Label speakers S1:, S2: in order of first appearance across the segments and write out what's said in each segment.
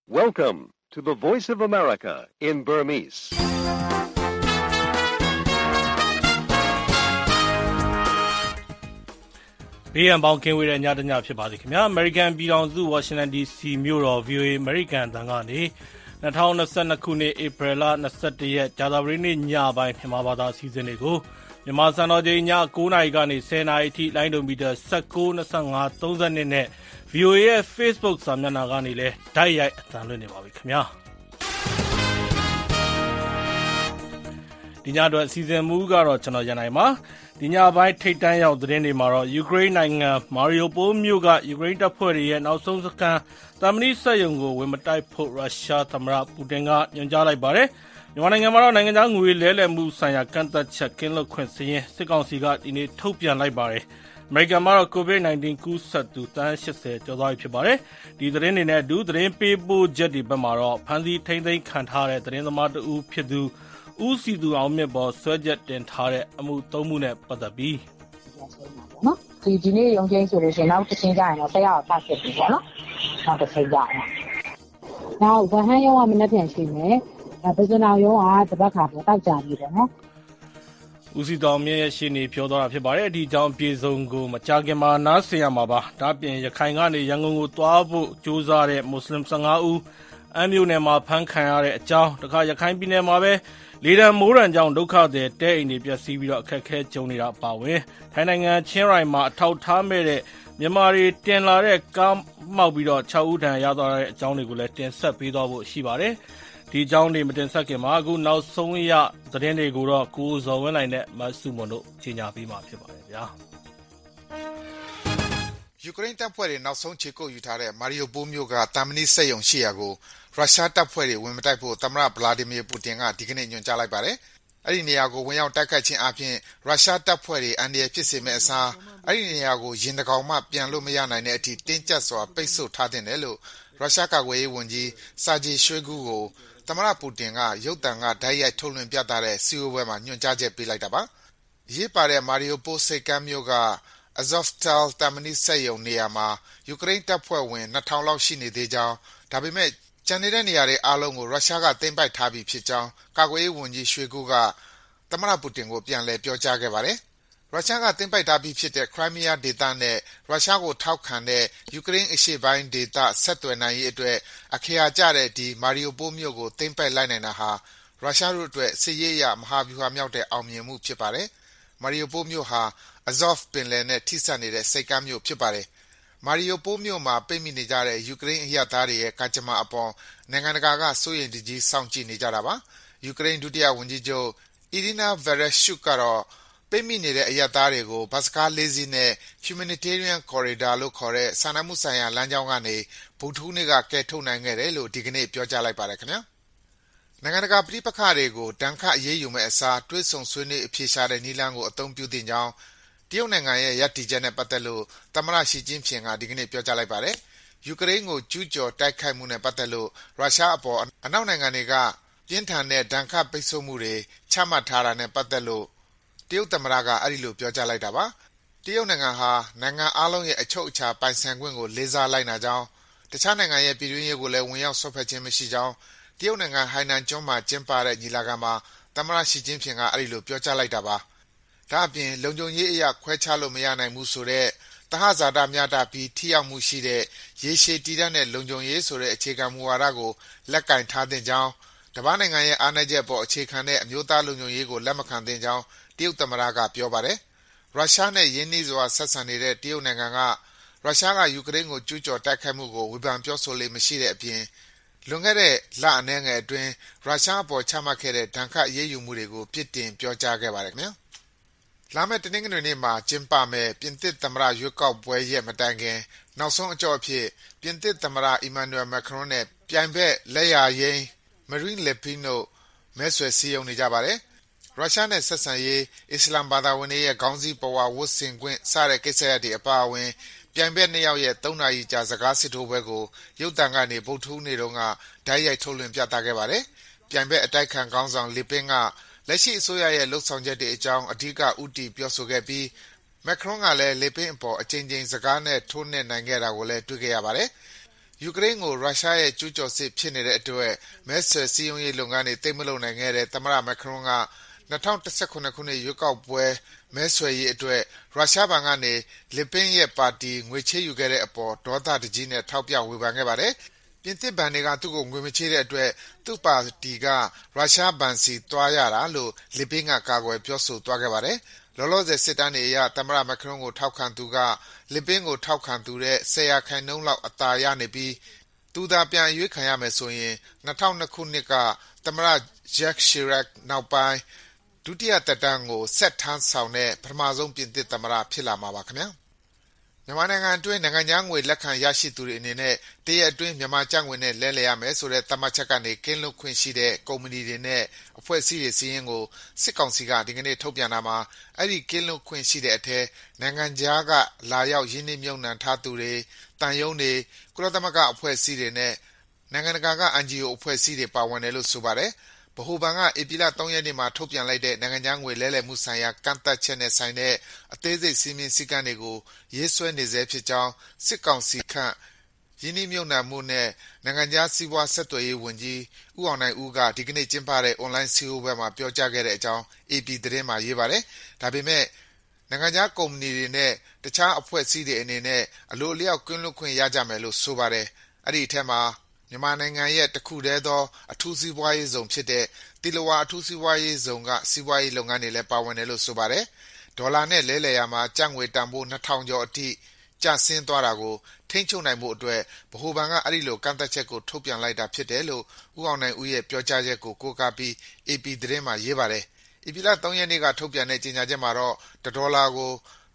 S1: Welcome to the Voice of America in Burmese.
S2: ။ဘေးရန်ပေါင်းကင်းဝေးတဲ့ညတညဖြစ်ပါစေခင်ဗျာ။ American ပြည်ထောင်စု Washington DC မြို့တော် VOA American အသံကနေ2022ခုနှစ် April လ21ရက်ကြာသပတေးနေ့ညပိုင်းမြန်မာဘာသာအစီအစဉ်တွေကိုမြန်မာစံတော်ချိန်ည9:00နာရီကနေ10:00နာရီအထိလိုင်းဒိုမီတာ19, 25, 32နဲ့ VOA ရဲ့ Facebook စာမျက်နှာကနေလည်းတိုက်ရိုက်အသံလွှင့်နေပါပြီခင်ဗျာ။ဒီညအတွက်အစီအစဉ်မူကတော့ကျွန်တော်ရန်နိုင်ပါဒီညပိုင်းထိတ်တန်းရောက်သတင်းတွေမှာတော့ယူကရိန်းနိုင်ငံမာရီယိုပိုမြို့ကယူကရိန်းတပ်ဖွဲ့တွေရဲ့နောက်ဆုံးစခန်းသံမဏိစက်ရုံကိုဝင်မတိုက်ဖို့ရုရှားသမ္မတပူတင်ကညွှန်ကြားလိုက်ပါတယ်။မြန်မာနိုင်ငံမှာတော့နိုင်ငံသားငွေလဲလှယ်မှုဆိုင်ရာကန့်သက်ချက်ကင်းလွတ်ခွင့်စရင်စစ်ကောင်စီကဒီနေ့ထုတ်ပြန်လိုက်ပါတယ်။အမေရိကန်မှာတော့ COVID-19 ကူးစက်သူတန်း80ကျော်သွားပြီဖြစ်ပါတယ်။ဒီသတင်းတွေနဲ့အတူသတင်းပေးပို့ချက်တွေဘက်မှာတော့ဖန်စီထိမ့်သိမ်းခံထားတဲ့သတင်းသမားတဦးဖြစ်သူဦးစီသူအောင်မြင့်ပေါ်ဆွဲချက်တင်ထားတဲ့အမှု3မှုနဲ့ပတ်သက်ပြီး
S3: နော်ဒီနေ့ရုံးချင်းဆိုလို့ရှိရင်နောက်တစ်ချိန်ကြာရင်တော့ဆက်ရအောင်ဖတ်ဖြစ်ပြီပေါ့နော်နောက်တစ်ချိန်ကြာရင်နောက်ဗဟန်းရုံးကမနေ့ပြန်ရှိမယ်ပဇွန်တော်ရုံးကတပတ်ခါပေါ့တောက်ကြပြီပေါ့နော်
S2: ဦးစီတော်မြင့်ရဲ့ရှင်းနေပြောသွားတာဖြစ်ပါတယ်ဒီအကြောင်းပြေဆုံးကိုမကြခင်မှာနားဆင်ရမှာပါဒါပြင်ရခိုင်ကနေရန်ကုန်ကိုသွားဖို့ကြိုးစားတဲ့မွတ်စလင်15ဦးအမ်းမြို့နယ်မှာဖမ်းခံရတဲ့အကြောင်းတခါရခိုင်ပြည်နယ်မှာပဲလေတံမိုးရံကြောင့်ဒုက္ခသည်တဲအိမ်တွေပျက်စီးပြီးတော့အခက်အခဲကြုံနေတာပါဝင်ထိုင်းနိုင်ငံချင်းရိုင်မှာအထောက်ထားမဲ့တဲ့မြန်မာတွေတင်လာတဲ့ကားမှောက်ပြီးတော့6ဦးထံရသွားတဲ့အကြောင်းတွေကိုလည်းတင်ဆက်ပေးသွားဖို့ရှိပါတယ်ဒီအကြောင်းတွေမတင်ဆက်ခင်မှာအခုနောက်ဆုံးရသတင်းတွေကိုတော့ကိုဇော်ဝင်းနိုင်နဲ့မဆုမွန်တို့ကြီးညာပေးမှာဖြစ်ပါတယ်ဗျာ
S4: ယူကရိန်းတပ်ဖွဲ့တွေနောက်ဆုံးခြေကုပ်ယူထားတဲ့မာရီယိုပိုမြို့ကတာမဏိစက်ရုံရှိရာကိုရုရှားတပ်ဖွဲ့တွေဝင်မတိုက်ဖို့သမ္မတဗလာဒီမီယာပူတင်ကဒီကနေ့ညွှန်ကြားလိုက်ပါတယ်။အဲ့ဒီနေရာကိုဝင်ရောက်တိုက်ခိုက်ခြင်းအပြင်ရုရှားတပ်ဖွဲ့တွေအန္တရာယ်ဖြစ်စေမယ့်အစားအဲ့ဒီနေရာကိုရင်တကောင်မှပြန်လို့မရနိုင်တဲ့အထိတင်းကျပ်စွာပိတ်ဆို့ထားတဲ့တယ်လို့ရုရှားကာကွယ်ရေးဝန်ကြီးစာဂျီရွှေဂူကိုသမ္မတပူတင်ကရုပ်သံကဓာတ်ရိုက်ထုတ်လွှင့်ပြသတဲ့စီအိုပွဲမှာညွှန်ကြားချက်ပေးလိုက်တာပါ။ရေးပါတဲ့မာရီယိုပိုစိတ်ကမ်းမြို့ကAzovstal တာမဏိစက်ရုံနေရာမှာယူကရိန်းတပ်ဖွဲ့ဝင်2000လောက်ရှိနေသေးကြောင်းဒါပေမဲ့ကျန်နေတဲ့နေရာတွေအားလုံးကိုရုရှားကသိမ်းပိုက်ထားပြီးဖြစ်ကြောင်းကာကွယ်ရေးဝန်ကြီးရွှေကူကသမ္မတပူတင်ကိုပြန်လည်ပြောကြားခဲ့ပါတယ်။ရုရှားကသိမ်းပိုက်ထားပြီးဖြစ်တဲ့ခရိုင်းမီးယားဒေသနဲ့ရုရှားကိုထောက်ခံတဲ့ယူကရိန်းအရှေ့ပိုင်းဒေသဆက်သွယ်နိုင်ရေးအတွက်အခရာကျတဲ့ဒီမာရီယိုပိုမြို့ကိုသိမ်းပိုက်လိုက်နိုင်တာဟာရုရှားတို့အတွက်စစ်ရေးအရမဟာဗျူဟာမြောက်တဲ့အောင်မြင်မှုဖြစ်ပါတယ်။မာရီယိုပိုမြို့ဟာAzov ပင်လယ်နဲ့ထိစပ်နေတဲ့စိတ်ကမ်းမြို့ဖြစ်ပါတယ်။မာရီယိုပိုမြို့မှာပိတ်မိနေကြတဲ့ယူကရိန်းအရပ်သားတွေရဲ့ကံကြမ္မာအပေါ်နိုင်ငံတကာကစိုးရိမ်တကြီးစောင့်ကြည့်နေကြတာပါ။ယူကရိန်းဒုတိယဝန်ကြီးချုပ်အီရီနာဗာရက်ရှုကတော့ပိတ်မိနေတဲ့အရပ်သားတွေကိုဘတ်စကား4စီးနဲ့ Humanitarian Corridor လို့ခေါ်တဲ့စာနာမှုဆိုင်ရာလမ်းကြောင်းကနေဗုဒ္ဓဟူးနေ့ကကယ်ထုတ်နိုင်ခဲ့တယ်လို့ဒီကနေ့ပြောကြားလိုက်ပါတယ်ခင်ဗျာ။နိုင်ငံတကာပဋိပက္ခတွေကိုဒဏ်ခတ်အရေးယူမဲ့အစားတွဲဆုံဆွေးနွေးအဖြေရှာတဲ့နည်းလမ်းကိုအသုံးပြုသင့်ကြောင်းတရုတ်နိုင်ငံရဲ့ရပ်တည်ချက်နဲ့ပတ်သက်လို့သမ္မတရှီကျင်းဖျင်ကဒီကနေ့ပြောကြားလိုက်ပါတယ်။ယူကရိန်းကိုကျူးကျော်တိုက်ခိုက်မှုနဲ့ပတ်သက်လို့ရုရှားအပေါ်အနောက်နိုင်ငံတွေကပြင်းထန်တဲ့ဒဏ်ခတ်ပိတ်ဆို့မှုတွေချမှတ်ထားတာနဲ့ပတ်သက်လို့တရုတ်သမ္မတကအဲဒီလိုပြောကြားလိုက်တာပါ။တရုတ်နိုင်ငံဟာနိုင်ငံအားလုံးရဲ့အချုပ်အခြာပိုင်ဆိုင်ခွင့်ကိုလေးစားလိုက်နာကြောင်းတခြားနိုင်ငံရဲ့ပြည်တွင်းရေးကိုလည်းဝင်ရောက်ဆွတ်ဖက်ခြင်းမရှိကြောင်းတရုတ်နိုင်ငံဟိုင်နန်ကျွန်းမှာကျင်းပတဲ့ညီလာခံမှာသမ္မတရှီကျင်းဖျင်ကအဲဒီလိုပြောကြားလိုက်တာပါ။ဒါ့အပြင်လုံခြုံရေးအရာခွဲခြားလို့မရနိုင်ဘူးဆိုတဲ့သဟဇာတမျှတပြီးထိရောက်မှုရှိတဲ့ရေရှည်တည်တံ့တဲ့လုံခြုံရေးဆိုတဲ့အခြေခံမူဝါဒကိုလက်ကင်ထားသင့်ကြောင်းတပားနိုင်ငံရဲ့အားနည်းချက်ပေါ်အခြေခံတဲ့အမျိုးသားလုံခြုံရေးကိုလက်မခံသင့်ကြောင်းတရုတ်သမ္မတကပြောပါတယ်။ရုရှားနဲ့ရင်းနှီးစွာဆက်ဆံနေတဲ့တရုတ်နိုင်ငံကရုရှားကယူကရိန်းကိုကျူးကျော်တိုက်ခိုက်မှုကိုဝေဖန်ပြောဆိုလေမရှိတဲ့အပြင်လွန်ခဲ့တဲ့လအနည်းငယ်အတွင်းရုရှားအပေါ်ချမှတ်ခဲ့တဲ့ဒဏ်ခတ်အရေးယူမှုတွေကိုပြစ်တင်ပြောကြားခဲ့ပါတယ်ခင်ဗျာ။လာမယ့်တနင်္ဂနွေနေ့မှာကျင်းပမယ့်ပြင်သစ်သမ္မတရွေးကောက်ပွဲရဲ့မတိုင်ခင်နောက်ဆုံးအကြော့အဖြစ်ပြင်သစ်သမ္မတအီမန်နျူရယ်မက်ခရွန်နဲ့ပြိုင်ဘက်လက်ယာယိမ်းမရီးလ်ပင်တို့မဲဆွယ်စည်းရုံးနေကြပါတယ်။ရုရှားနဲ့ဆက်ဆံရေးအစ္စလာမ်ဘာသာဝင်တွေရဲ့ခေါင်းစည်းပဝါဝတ်ဆင်ခွင့်စတဲ့ကိစ္စရပ်တွေအပါအဝင်ပြိုင်ဘက်2ယောက်ရဲ့3နာရီကြာစကားစစ်ထိုးပွဲကိုရုပ်သံကနေဗုဒ္ဓဟူးနေ့တုန်းကဓာတ်ရိုက်ထုတ်လွှင့်ပြသခဲ့ပါတယ်။ပြိုင်ဘက်အတိုက်ခံခေါင်းဆောင်လီပင်ကလက်ရှိအစိုးရရဲ့လှုပ်ဆောင်ချက်တွေအကြောင်းအဓိကဦးတည်ပြောဆိုခဲ့ပြီးမက်ခရွန်ကလည်းလေပင်အပေါ်အကြိမ်ကြိမ်စကားနဲ့ထိုးနှက်နိုင်ခဲ့တာကိုလည်းတွေ့ခဲ့ရပါတယ်။ယူကရိန်းကိုရုရှားရဲ့ကျူးကျော်စစ်ဖြစ်နေတဲ့အတွက်မဲဆွယ်စည်းရုံးရေးလုပ်ငန်းတွေသိမ့်မလုပ်နိုင်ခဲ့တဲ့သမ္မတမက်ခရွန်က2019ခုနှစ်ရွေးကောက်ပွဲမဲဆွယ်ရေးအတွက်ရုရှားဘဏ်ကနေလစ်ပင်းရဲ့ပါတီငွေချေးယူခဲ့တဲ့အပေါ်ဒေါသတကြီးနဲ့ထောက်ပြဝေဖန်ခဲ့ပါတယ်။ပြင်သစ်ဘဏ်တွေကသူ့ကိုငွေမချေးတဲ့အတွက်သူ့ပါတီကရုရှားဘဏ်စီသွားရတာလို့လစ်ပင်းကကာကွယ်ပြောဆိုသွားခဲ့ပါတယ်။လောလောဆယ်စစ်တမ်းတွေအရသမ္မတမက်ခရွန်ကိုထောက်ခံသူကလစ်ပင်းကိုထောက်ခံသူတဲ့10%လောက်အသာရနေပြီးသူသာပြန်ရွေးခံရမယ်ဆိုရင်2002ခုနှစ်ကသမ္မတ Jacques Chirac နောက်ပိုင်းဒုတိယသက်တမ်းကိုဆက်ထမ်းဆောင်တဲ့ပထမဆုံးပြင်သစ်သမ္မတဖြစ်လာမှာပါခင်ဗျာမြန်မာနိုင်ငံအတွင်းနိုင်ငံခြားငွေလက်ခံရရှိသူတွေအနေနဲ့တရက်အတွင်းမြန်မာကျပ်ငွေနဲ့လဲလှယ်ရမယ်ဆိုတဲ့သတ်မှတ်ချက်ကနေကင်းလွတ်ခွင့်ရှိတဲ့ကုမ္ပဏီတွေနဲ့အဖွဲ့အစည်းတွေစီးရင်ကိုစစ်ကောင်စီကဒီကနေ့ထုတ်ပြန်တာမှာအဲ့ဒီကင်းလွတ်ခွင့်ရှိတဲ့အထက်နိုင်ငံခြားကလာရောက်ရင်းနှီးမြှုပ်နှံထားသူတွေတန်ယုံတွေကုလသမဂ္ဂအဖွဲ့အစည်းတွေနဲ့နိုင်ငံတကာက NGO အဖွဲ့အစည်းတွေပါဝင်တယ်လို့ဆိုပါတယ်ဗဟိုဘဏ်ကဧပြီလ3ရက်နေ့မှာထုတ်ပြန်လိုက်တဲ့နိုင်ငံခြားငွေလဲလှယ်မှုဆိုင်ရာကန့်သတ်ချက်နဲ့ဆိုင်တဲ့အသေးစိတ်စည်းမျဉ်းစည်းကမ်းတွေကိုရေးဆွဲနေဆဲဖြစ်ကြောင်းစစ်ကောင်စီခန့်ရင်းနှီးမြှုပ်နှံမှုနဲ့နိုင်ငံခြားစီးပွားဆက်သွယ်ရေးဝန်ကြီးဦးအောင်နိုင်ဦးကဒီကနေ့ကျင်းပတဲ့ online စည်းဝေးပွဲမှာပြောကြားခဲ့တဲ့အကြောင်း AP သတင်းမှာရေးပါတယ်။ဒါပေမဲ့နိုင်ငံခြားကုမ္ပဏီတွေနဲ့တခြားအဖွဲ့အစည်းတွေအနေနဲ့အလိုအလျောက်ကင်းလွတ်ခွင့်ရကြမယ်လို့ဆိုပါတယ်။အဲ့ဒီအထက်မှာမြန်မာနိုင်ငံရဲ့တခုတည်းသောအထူးစီးပွားရေးဇုံဖြစ်တဲ့တီလဝါအထူးစီးပွားရေးဇုံကစီးပွားရေးလုပ်ငန်းတွေလည်းပါဝင်တယ်လို့ဆိုပါတယ်။ဒေါ်လာနဲ့လဲလှယ်ရမှာကျပ်ငွေတန်ဖိုး2000ကျော်အထိကျဆင်းသွားတာကိုထိန်းချုပ်နိုင်ဖို့အတွက်ဗဟိုဘဏ်ကအဲ့ဒီလိုကန့်သတ်ချက်ကိုထုတ်ပြန်လိုက်တာဖြစ်တယ်လို့ဦးအောင်နိုင်ဦးရဲ့ပြောကြားချက်ကိုကိုးကားပြီး AP သတင်းမှာရေးပါတယ်။ဧပြီလ3ရက်နေ့ကထုတ်ပြန်တဲ့ကြေညာချက်မှာတော့ဒေါ်လာကို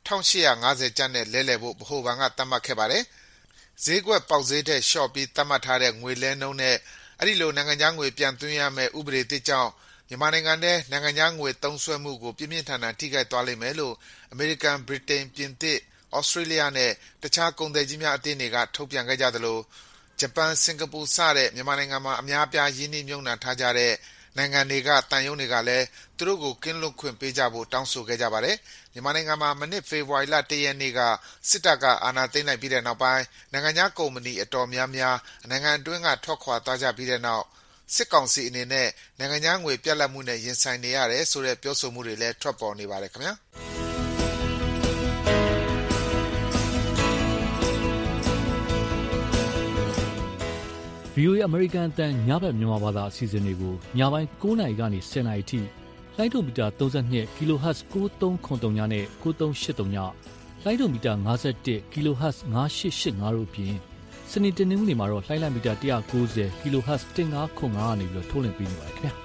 S4: 1850ကျပ်နဲ့လဲလှယ်ဖို့ဗဟိုဘဏ်ကသတ်မှတ်ခဲ့ပါတယ်။ဈေးကွက်ပေါက်ဈေးထက်လျှော့ပြီးသတ်မှတ်ထားတဲ့ငွေလဲနှုန်းနဲ့အဲ့ဒီလိုနိုင်ငံခြားငွေပြန်သွင်းရမယ့်ဥပဒေသစ်ကြောင့်မြန်မာနိုင်ငံထဲနိုင်ငံခြားငွေသုံးစွဲမှုကိုပြင်းပြင်းထန်ထန်ထိခိုက်သွားလိမ့်မယ်လို့အမေရိကန်၊ဗြိတိန်၊ပြင်သစ်၊ဩစတြေးလျနဲ့တခြားကုန်သည်ကြီးများအသင်းတွေကထုတ်ပြန်ခဲ့ကြသလိုဂျပန်၊စင်ကာပူစတဲ့မြန်မာနိုင်ငံမှာအများအပြားရင်းနှီးမြှုပ်နှံထားကြတဲ့နိုင်ငံတွေကတန်ယုံတွေကလည်းသူတို့ကိုကင်းလွတ်ခွင့်ပေးကြဖို့တောင်းဆိုခဲ့ကြပါတယ်။မြန်မာနိုင်ငံမှာမနှစ်ဖေဖော်ဝါရီလ1ရက်နေ့ကစစ်တပ်ကအာဏာသိမ်းလိုက်ပြီးတဲ့နောက်ပိုင်းနိုင်ငံခြားကုမ္ပဏီအတော်များများနိုင်ငံအတွင်းကထွက်ခွာသွားကြပြီးတဲ့နောက်စစ်ကောင်စီအနေနဲ့နိုင်ငံခြားငွေပြတ်လတ်မှုနဲ့ရင်ဆိုင်နေရတယ်ဆိုတဲ့ပြောဆိုမှုတွေလည်းထွက်ပေါ်နေပါတယ်ခင်ဗျာ။
S5: VOA အမေရိကန်အသံညဘက်မြန်မာဘာသာအစီအစဉ်တွေကိုညပိုင်း9:00နာရီကနေ10:00နာရီထိလိုင်းဒိုမီတာ32 kHz 9303နဲ့ 9383ညလိုင်းဒိုမီတာ51 kHz 9885တို့အပြင်စနေတနင်္ဂနွေမှာတော့လိုင်းလံမီတာ190 kHz 1505ကနေပြီးထုတ်လွှင့်ပေးနေပါတယ်ခင်ဗျာ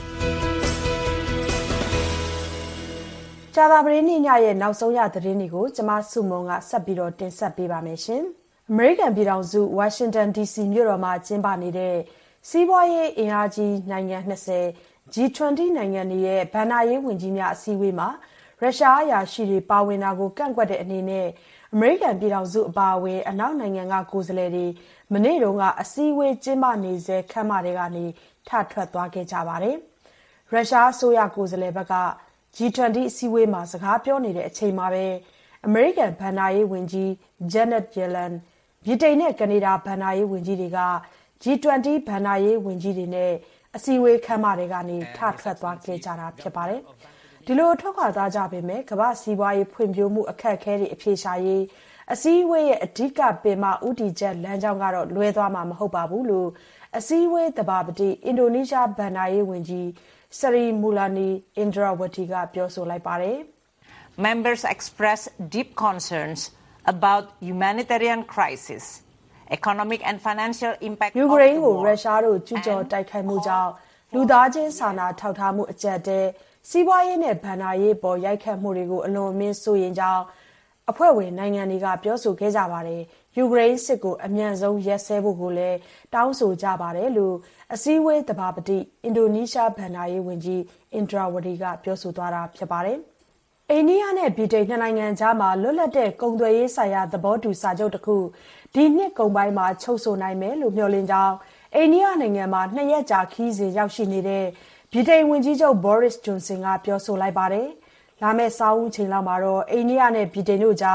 S6: ကြာသပတေးနေ့ညရဲ့နောက်ဆုံးရသတင်းတွေကိုကျမစုမုံကဆက်ပြီးတော့တင်ဆက်ပေးပါမယ်ရှင်အမေရိကန်ပြည်ထောင်စုဝါရှင်တန် DC မြို့တော်မှာကျင်းပနေတဲ့စီးပွားရေးအင်အားကြီးနိုင်ငံ20 G20 နိုင်ငံတွေရဲ့ဘဏ္ဍာရေးဝန်ကြီးများအစည်းအဝေးမှာရုရှားအရာရှိတွေပါဝင်တာကိုကန့်ကွက်တဲ့အနေနဲ့အမေရိကန်ပြည်ထောင်စုအပါအဝင်အနောက်နိုင်ငံကကိုယ်စားလှယ်တွေမနေ့တုန်းကအစည်းအဝေးကျင်းပနေစေခမ်းမတွေကနေထထွက်သွားခဲ့ကြပါတယ်။ရုရှားအစိုးရကိုယ်စားလှယ်ဘက်က G20 အစည်းအဝေးမှာစကားပြောနေတဲ့အချိန်မှာပဲအမေရိကန်ဘဏ္ဍာရေးဝန်ကြီး Janet Yellenဗြိတိန်နဲ့ကနေဒါဘဏ္ဍာရေးဝန်ကြီးတွေက G20 ဘဏ္ဍာရေးဝန်ကြီးတွေနဲ့အစည်းအဝေးခမ်းမတွေကနေထထွက်သွားခဲ့ကြတာဖြစ်ပါတယ်။ဒီလိုထွက်ခွာသွားကြပေမဲ့ကမ္ဘာစီးပွားရေးဖွံ့ဖြိုးမှုအခက်အခဲတွေအပြေရှားရေးအစည်းအဝေးရဲ့အဓိကပင်မဦးတည်ချက်လမ်းကြောင်းကတော့လွဲသွားမှာမဟုတ်ပါဘူးလို့အစည်းအဝေးသဘာပတိအင်ဒိုနီးရှားဘဏ္ဍာရေးဝန်ကြီး Sri Mulyani Indrawati ကပြောဆိုလိုက်ပါတယ်။
S7: Members expressed deep concerns about humanitarian crisis, economic and financial impact of the war.
S6: ယူကရိန်းကိုရုရှားတို့ကျူးကျော်တိုက်ခိုက်မှုကြောင့်လူသားချင်းစာနာထောက်ထားမှုအကျပ်တဲစီးပွားရေးနဲ့ဘဏ္ဍာရေးပေါ်ရိုက်ခတ်မှုတွေကိုအလွန်အမင်းစိုးရိမ်ကြောင်းအဖွဲ့ဝင်နိုင်ငံတွေကပြောဆိုခဲ့ကြပါတယ်။ယူကရိန်းစစ်ကိုအမြန်ဆုံးရပ်စဲဖို့ကိုလည်းတောင်းဆိုကြပါတယ်လို့အစည်းအဝေးသဘာပတိအင်ဒိုနီးရှားဘဏ္ဍာရေးဝန်ကြီး Indrawati ကပြောဆိုသွားတာဖြစ်ပါတယ်။အိန္ဒိယနဲ့ဗြိတိန်နှစ်နိုင်ငံကြားမှာလွတ်လပ်တဲ့ကုန်သွယ်ရေးဆိုင်ရာသဘောတူစာချုပ်တစ်ခုဒီနှစ်ကုန်ပိုင်းမှာချုပ်ဆိုနိုင်မယ်လို့မျှော်လင့်ကြောင်းအိန္ဒိယနိုင်ငံမှာ2ရက်ကြာခီးစဉ်ရောက်ရှိနေတဲ့ဗြိတိန်ဝန်ကြီးချုပ် Boris Johnson ကပြောဆိုလိုက်ပါတယ်။လာမယ့်စာအုပ်ချိန်လောက်မှာတော့အိန္ဒိယနဲ့ဗြိတိန်တို့ကြား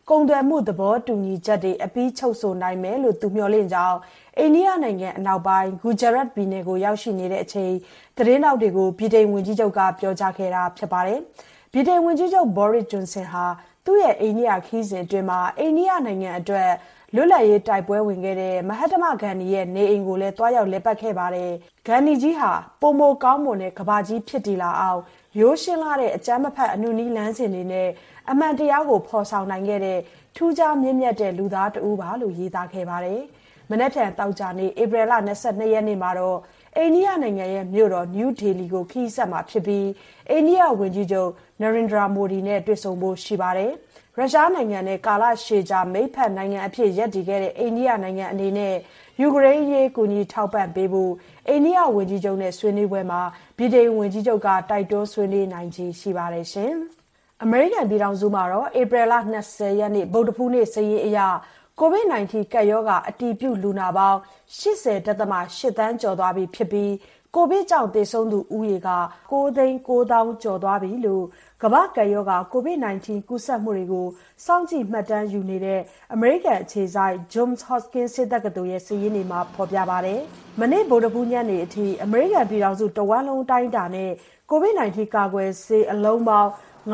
S6: ကုန်သွယ်မှုသဘောတူညီချက်တွေအပြီးချုပ်ဆိုနိုင်မယ်လို့သူမျှော်လင့်ကြောင်းအိန္ဒိယနိုင်ငံအနောက်ပိုင်းဂူဂျရတ်ပြည်နယ်ကိုရောက်ရှိနေတဲ့အချိန်သတင်းတောက်တွေကိုဗြိတိန်ဝန်ကြီးချုပ်ကပြောကြားခဲ့တာဖြစ်ပါတယ်။ဗြိတိန်ဝန်ကြီးချုပ်ဘော်ရစ်ဂျွန်ဆင်ဟာသူ့ရဲ့အိန္ဒိယခီးစဉ်အတွင်းမှာအိန္ဒိယနိုင်ငံအတွက်လွတ်လပ်ရေးတိုက်ပွဲဝင်ခဲ့တဲ့မဟတ္တမဂန္ဒီရဲ့နေအိမ်ကိုလည်းတွားရောက်လက်ပတ်ခဲ့ပါတယ်။ဂန္ဒီကြီးဟာပုံမိုကောင်းမွန်တဲ့ကဘာကြီးဖြစ်တည်လာအောင်ရိုးရှင်းလာတဲ့အကြမ်းမဖက်အနုနီးလမ်းစဉ်တွေနဲ့အမှန်တရားကိုဖော်ဆောင်နိုင်ခဲ့တဲ့ထူးခြားမြင့်မြတ်တဲ့လူသားတဦးပါလို့ရေးသားခဲ့ပါတယ်။မနက်ဖြန်တောက်ကြနေ့ဧပြီလ22ရက်နေ့မှာတော့အိန္ဒိယနိုင်ငံရဲ့မြို့တော်နယူးဒေလီကိုခီးဆက်မှာဖြစ်ပြီးအိန္ဒိယဝန်ကြီးချုပ်နရင်ဒရာမိုဒီနဲ့တွေ့ဆုံဖို့ရှိပါတယ်။ရုရှားနိုင်ငံနဲ့ကာလရှည်ကြာမိတ်ဖက်နိုင်ငံအဖြစ်ရပ်တည်ခဲ့တဲ့အိန္ဒိယနိုင်ငံအနေနဲ့ယူကရိန်းရေးကူညီထောက်ပံ့ပေးဖို့အိန္ဒိယဝန်ကြီးချုပ်နဲ့ဆွေးနွေးပွဲမှာဗြိတိန်ဝန်ကြီးချုပ်ကတိုက်တွန်းဆွေးနွေးနိုင်ခြေရှိပါတယ်ရှင်။အမေရိကန်ပြည်ထောင်စုမှာတော့ဧပြီလ20ရက်နေ့ဗုဒ္ဓဖူးနေ့စာရင်းအရCOVID-19 ကပ်ရောဂါအတည်ပြုလူနာပေါင်း 80.8 သန်းကျော်သွားပြီဖြစ်ပြီးကိုဗစ်ကြောင့်သေဆုံးသူဦးရေက 9,900,000 ကျော်သွားပြီလို့ကမ္ဘာ့ကပ်ရောဂါ COVID-19 ကူးစက်မှုတွေကိုစောင့်ကြည့်မှတ်တမ်းယူနေတဲ့အမေရိကန်အခြေစိုက် Johns Hopkins ဆေးတက္ကသိုလ်ရဲ့စာရင်းတွေမှာဖော်ပြပါတယ်။မနေ့ဗုဒ္ဓဖူးညနေအထိအမေရိကန်ပြည်ထောင်စုတဝန်းလုံးတိုင်းတာနဲ့ COVID-19 ကာကွယ်ဆေးအလုံးပေါင်း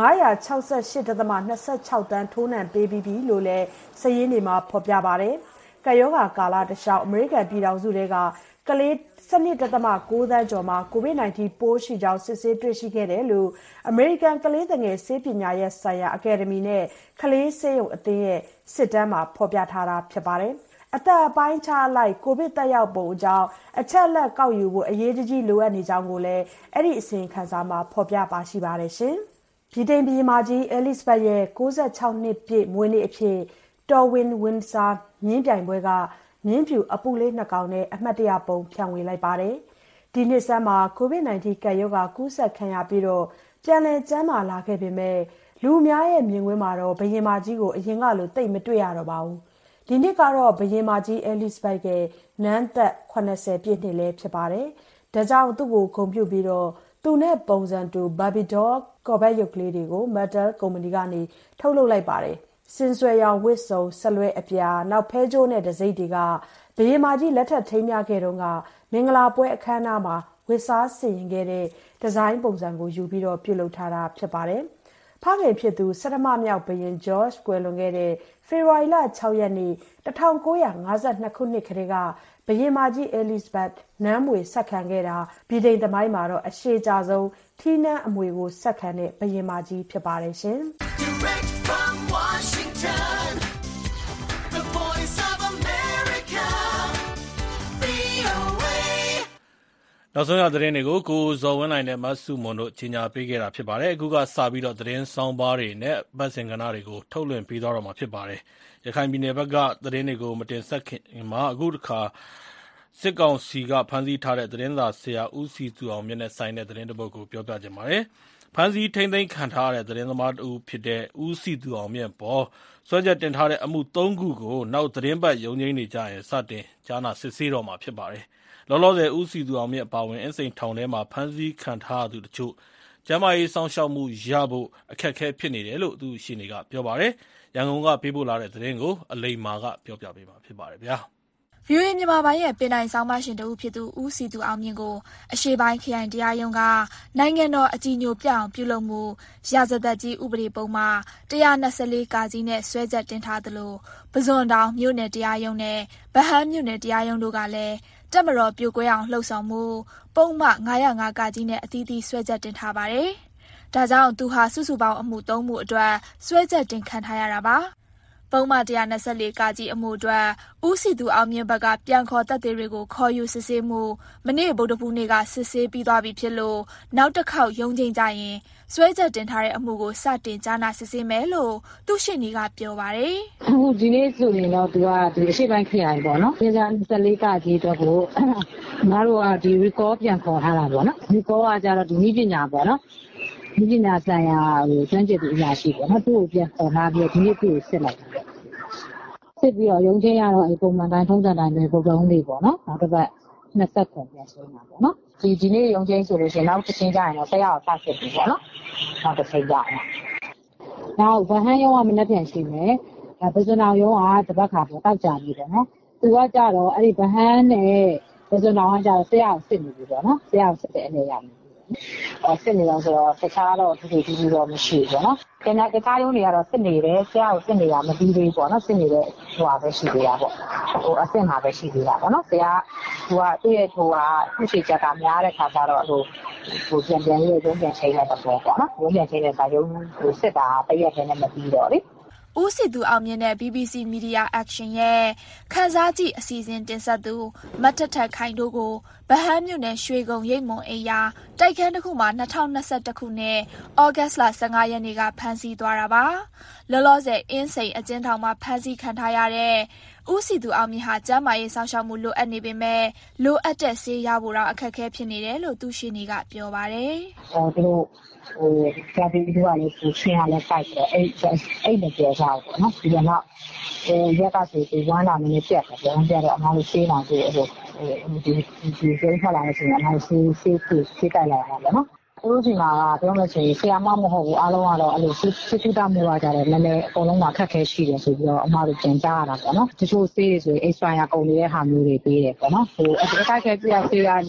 S6: 968.26 သန်းထိုးနှံပေးပြီးပြီလို့လည်းစာရင်းတွေမှာဖော်ပြပါတယ်။ကပ်ရောဂါကာလတစ်လျှောက်အမေရိကန်ပြည်ထောင်စုတွေကကလေး12.9 သန်းကျော်မှာ COVID-19 ပိုးရှိကြောင်းစစ်ဆေးတွေ့ရှိခဲ့တယ်လို့အမေရိကန်ကလေးငယ်ဆေးပညာရေးဆိုင်ရာအကယ်ဒမီနဲ့ကလေးဆေးရုံအသင်းရဲ့စစ်တမ်းမှာဖော်ပြထားတာဖြစ်ပါတယ်။အသက်အပိုင်းခြားလိုက်ကိုဗစ်တက်ရောက်ပုံအကြောင်းအချက်အလက်ကောက်ယူဖို့အရေးကြီးလိုအပ်နေကြောင်းကိုလည်းအဲ့ဒီအစီရင်ခံစာမှာဖော်ပြပါရှိပါတယ်ရှင်။ဗြိတိန်ပြည်မကြီးအဲလစ်ဘတ်ရဲ့96နှစ်ပြည့်မွေးနေ့အဖြစ်တော်ဝင်ဝင်းဆာမြင်းပြိုင်ပွဲကမြင်းဖြူအပူလေး2ကောင်နဲ့အမှတ်တရပုံဖြန့်ဝေလိုက်ပါတယ်။ဒီနှစ်ဆန်းမှာ COVID-19 ကပ်ရောဂါကူးစက်ခံရပြီးတော့ပြန်လည်ကျန်းမာလာခဲ့ပေမဲ့လူအများရဲ့မြင်ကွင်းမှာတော့ဘရင်မကြီးကိုအရင်ကလိုတိတ်မတွေ့ရတော့ပါဘူး။ဒီနှစ်ကတော့ဘရင်မကြီးအဲလစ်ဘတ်ရဲ့နန်းသက်80ပြည့်နှစ်လည်းဖြစ်ပါတယ်။ဒါကြောင့်သူ့ကိုဂုဏ်ပြုပြီးတော့သူနဲ့ပုံစံတူ Barbie doll ကော်ဘက်ရုပ်ကလေးတွေကို Mattel ကုမ္ပဏီကနေထုတ်လုပ်လိုက်ပါတယ်။စင်ဆွဲရောင်ဝစ်စုံဆက်လွဲအပြာနောက်ဖဲကြိုးနဲ့တစိမ့်တွေကဘရင်မကြီးလက်ထပ်ထိမ်းမြခဲ့တုန်းကမင်္ဂလာပွဲအခမ်းအနားမှာဝစ်စားဆင်ရင်ခဲ့တဲ့ဒီဇိုင်းပုံစံကိုယူပြီးတော့ပြုလုပ်ထားတာဖြစ်ပါတယ်။ဖခင်ဖြစ်သူဆရမမြောက်ဘရင် George ကွယ်လွန်ခဲ့တဲ့ဖေဖော်ဝါရီလ6ရက်နေ့1952ခုနှစ်ခန့်ကဘရင်မကြီးအဲလစ်ဘတ်နန်းမွေဆက်ခံခဲ့တာဗြိတိန်သမိုင်းမှာတော့အရှည်ကြာဆုံးထီးနန်းအမွေကိုဆက်ခံတဲ့ဘရင်မကြီးဖြစ်ပါတယ်ရှင်။
S8: Direct from Washington, the voice of America, VOA.
S2: နောက်ဆုံးရသတင်းတွေကိုကိုဇော်ဝင်းနိုင်နဲ့မဆုမွန်တို့ကြီးညာပေးခဲ့တာဖြစ်ပါတယ်အခုကစပြီးတော့သတင်းဆောင်းပါးတွေနဲ့ပတ်စင်ကဏ္ဍတွေကိုထုတ်လွှင့်ပေးသွားတော့မှာဖြစ်ပါတယ်ရခိုင်ပြည်နယ်ဘက်ကသတင်းတွေကိုမတင်ဆက်ခင်မှာအခုတစ်ခါစစ်ကောင်စီကဖမ်းဆီးထားတဲ့သတင်းစာဆရာဦးစီသူအောင်မြင့်နဲ့ဆိုင်တဲ့သတင်းတစ်ပုဒ်ကိုပြောပြချင်ပါတယ်ဖမ်းဆီးထိန်းသိမ်းခံထားရတဲ့သတင်းသမားတူဖြစ်တဲ့ဦးစီသူအောင်မြင့်ပေါ်စွဲချက်တင်ထားတဲ့အမှု3ခုကိုနောက်သတင်းပတ်ရုံးချင်းနေကြရင်စတင်ကြားနာစစ်ဆေးတော့မှာဖြစ်ပါတယ်လောလောဆယ်ဦးစီသူအောင်မြင့်အပါဝင်အင်းစိန်ထောင်ထဲမှာဖမ်းဆီးခံထားရသူတချို့ကျန်းမာရေးစောင့်ရှောက်မှုရဖို့အခက်အခဲဖြစ်နေတယ်လို့သူရှိနေကပြောပါတယ်ရန်ကုန်ကပေးပို့လာတဲ့သတင်းကိုအလိမ္မာကပြောပြပေးမှာဖြစ်ပါတယ်ဗျာ
S9: VOA မြန်မာပိုင်းရဲ့ပြည်နိုင်ဆောင်မရှင်တဦးဖြစ်သူဦးစီသူအောင်မြင့်ကိုအရှေ့ပိုင်းခရိုင်တရားရုံးကနိုင်ငံတော်အကြီးအကျယ်ပြအောင်ပြုလုပ်မှုရာဇသက်ကြီးဥပဒေပုံမှာ124ကာကြီးနဲ့ဆွဲချက်တင်ထားသလိုပဇွန်တောင်မြို့နယ်တရားရုံးနဲ့ဗဟန်းမြို့နယ်တရားရုံးတို့ကလည်းတပ်မတော်ပြိုကွဲအောင်လှုံ့ဆော်မှုပုံမှ905ကာကြီးနဲ့အသီးသီးဆွဲချက်တင်ထားပါတယ်။ဒါကြောင့်သူဟာစုစုပေါင်းအမှု3မှုအတွက်ဆွဲချက်တင်ခံထားရတာပါ။ပုံမှန်124ကာကြီးအမှုအတွက်ဦးစီသူအောင်မြင့်ဘက်ကပြန်ခေါ်တပ်တွေတွေကိုခေါ်ယူစစ်ဆေးမှုမနေ့ဗုဒ္ဓဖူးနေ့ကစစ်ဆေးပြီးသွားပြီဖြစ်လို့နောက်တစ်ခေါက်ရုံးချိန်ကြရင်ဆွဲချက်တင်ထားတဲ့အမှုကိုစတင်ကြားနာစစ်ဆေးမယ်လို့သူ့ရှင်းနေကပြောပါတယ်
S3: ။အခုဒီနေ့ဆိုရင်တော့သူကဒီအရှိပိုင်းခရိုင်ပေါ့နော်။ပြန်24ကာကြီးတော့ကိုငါတို့ကဒီ recall ပြန်ခေါ်ထားတာပေါ့နော်။ recall ကကြတော့ဒီနည်းပညာပေါ့နော်။နည်းပညာဆိုင်ရာကျွမ်းကျင်သူအရာရှိပေါ့နော်။သူ့ကိုပြန်ခေါ်ထားပြီးဒီနေ့သူ့ကိုစစ်လိုက်တာ။စစ်ပြီးတော့ရုံးချင်းရတော့ပုံမှန်တိုင်းထုံးစံတိုင်းပဲပုံတုံးလေးပေါ့နော်။နောက်တစ်ပတ်20ခွန်ပြန်ရှင်းတာပေါ့နော်။ဒီနေ့ရုံးချင်းဆိုလို့ရှိရင်နောက်တစ်ချိန်ကြရင်တော့ဆက်ရအောင်ဖတ်စစ်ပြီပေါ့နော်။နောက်တစ်ချိန်ကြရင်နောက်ဗဟန်းရုံးကမနေ့ပြန်ရှိမယ်ပဇွန်အောင်ရုံးကတပတ်ခါပေါ့တောက်ကြနေတယ်နော်သူကကြတော့အဲ့ဒီဗဟန်းနဲ့ပဇွန်အောင်ကကြတော့ဆရာကိုစစ်နေပြီပေါ့နော်ဆရာကိုစစ်တဲ့အနေရောက်နေစစ်နေတော့ဆိုတော့တခြားတော့ဒီတော့မရှိဘူးပေါ့နော်။ကျန်တဲ့တခြားရုံးတွေကတော့စစ်နေတယ်ဆရာကိုစစ်နေတာမပြီးသေးဘူးပေါ့နော်စစ်နေတဲ့ဟိုဟာပဲရှိသေးတာပေါ့အဆင့်မှာပဲရှိသေးတာပေါ့နော်ဆရာသူ့ရဲ့သူ့ရှိချက်ကများတဲ့ခါကျတော့ပြန်ရုံးပြန်ချိန်လိုက်တော့ပေါ့နော်ရုံးပြန်ချိန်တဲ့အခါရုံးစစ်တာတရက်တည်းနဲ့မပြီးတော့လေ
S9: ဦးစီသူအောင်မြင့်တဲ့ BBC Media Action ရဲ့ခန်းစားကြည့်အစီအစဉ်တင်ဆက်သူမတ်ထထခိုင်တို့ကိုဗဟန်းမြို့နယ်ရွှေကုံရိပ်မွန်အိမ်ယာတိုက်ခန်းတစ်ခုမှာ2021ခုနှစ်ဩဂတ်လ15ရက်နေ့ကဖမ်းဆီးသွားတာပါလောလောဆယ်အင်းစိန်အကျဉ်းထောင်မှာဖမ်းဆီးခံထားရတဲ့ဦးစီသူအောင်မြင့်ဟာကျန်းမာရေးစောင့်ရှောက်မှုလိုအပ်နေပေမဲ့လိုအပ်တဲ့ဆေးရဖို့တော့အခက်အခဲဖြစ်နေတယ်လို့သူရှိနေကပြောပါတယ်
S3: သူတို့ကြာပြီးတော့လည်းရှင်းရလဲစိုက်တယ်အဲ့နဲ့ပြောကြအောင်ပေါ့နော်ဒီကတော့ရက်ကဆိုဝမ်းလာနေပြတ်တယ်ပြန်ပြတော့အမှလို့ဆေးလာဆိုဒီဆေးခလာနေဆိုရင်အမှဆေးကြိုက်လာတာပေါ့နော်ဦးစီမာကပြောမယ်ဆိုရင်ဆရာမမဟုတ်ဘူးအားလုံးကတော့အဲ့လိုစစ်တူတာမျိုးကြတယ်နည်းနည်းအကုန်လုံးမှာခက်ခဲရှိတယ်ဆိုပြီးတော့အမှတို့ကြံကြရတာပေါ့နော်တချို့ဆေးတွေဆိုရင် expire ကုန်နေတဲ့ဟာမျိုးတွေပေးတယ်ပေါ့နော်ဟိုအခိုက်ခဲပြောက်ဆေးရ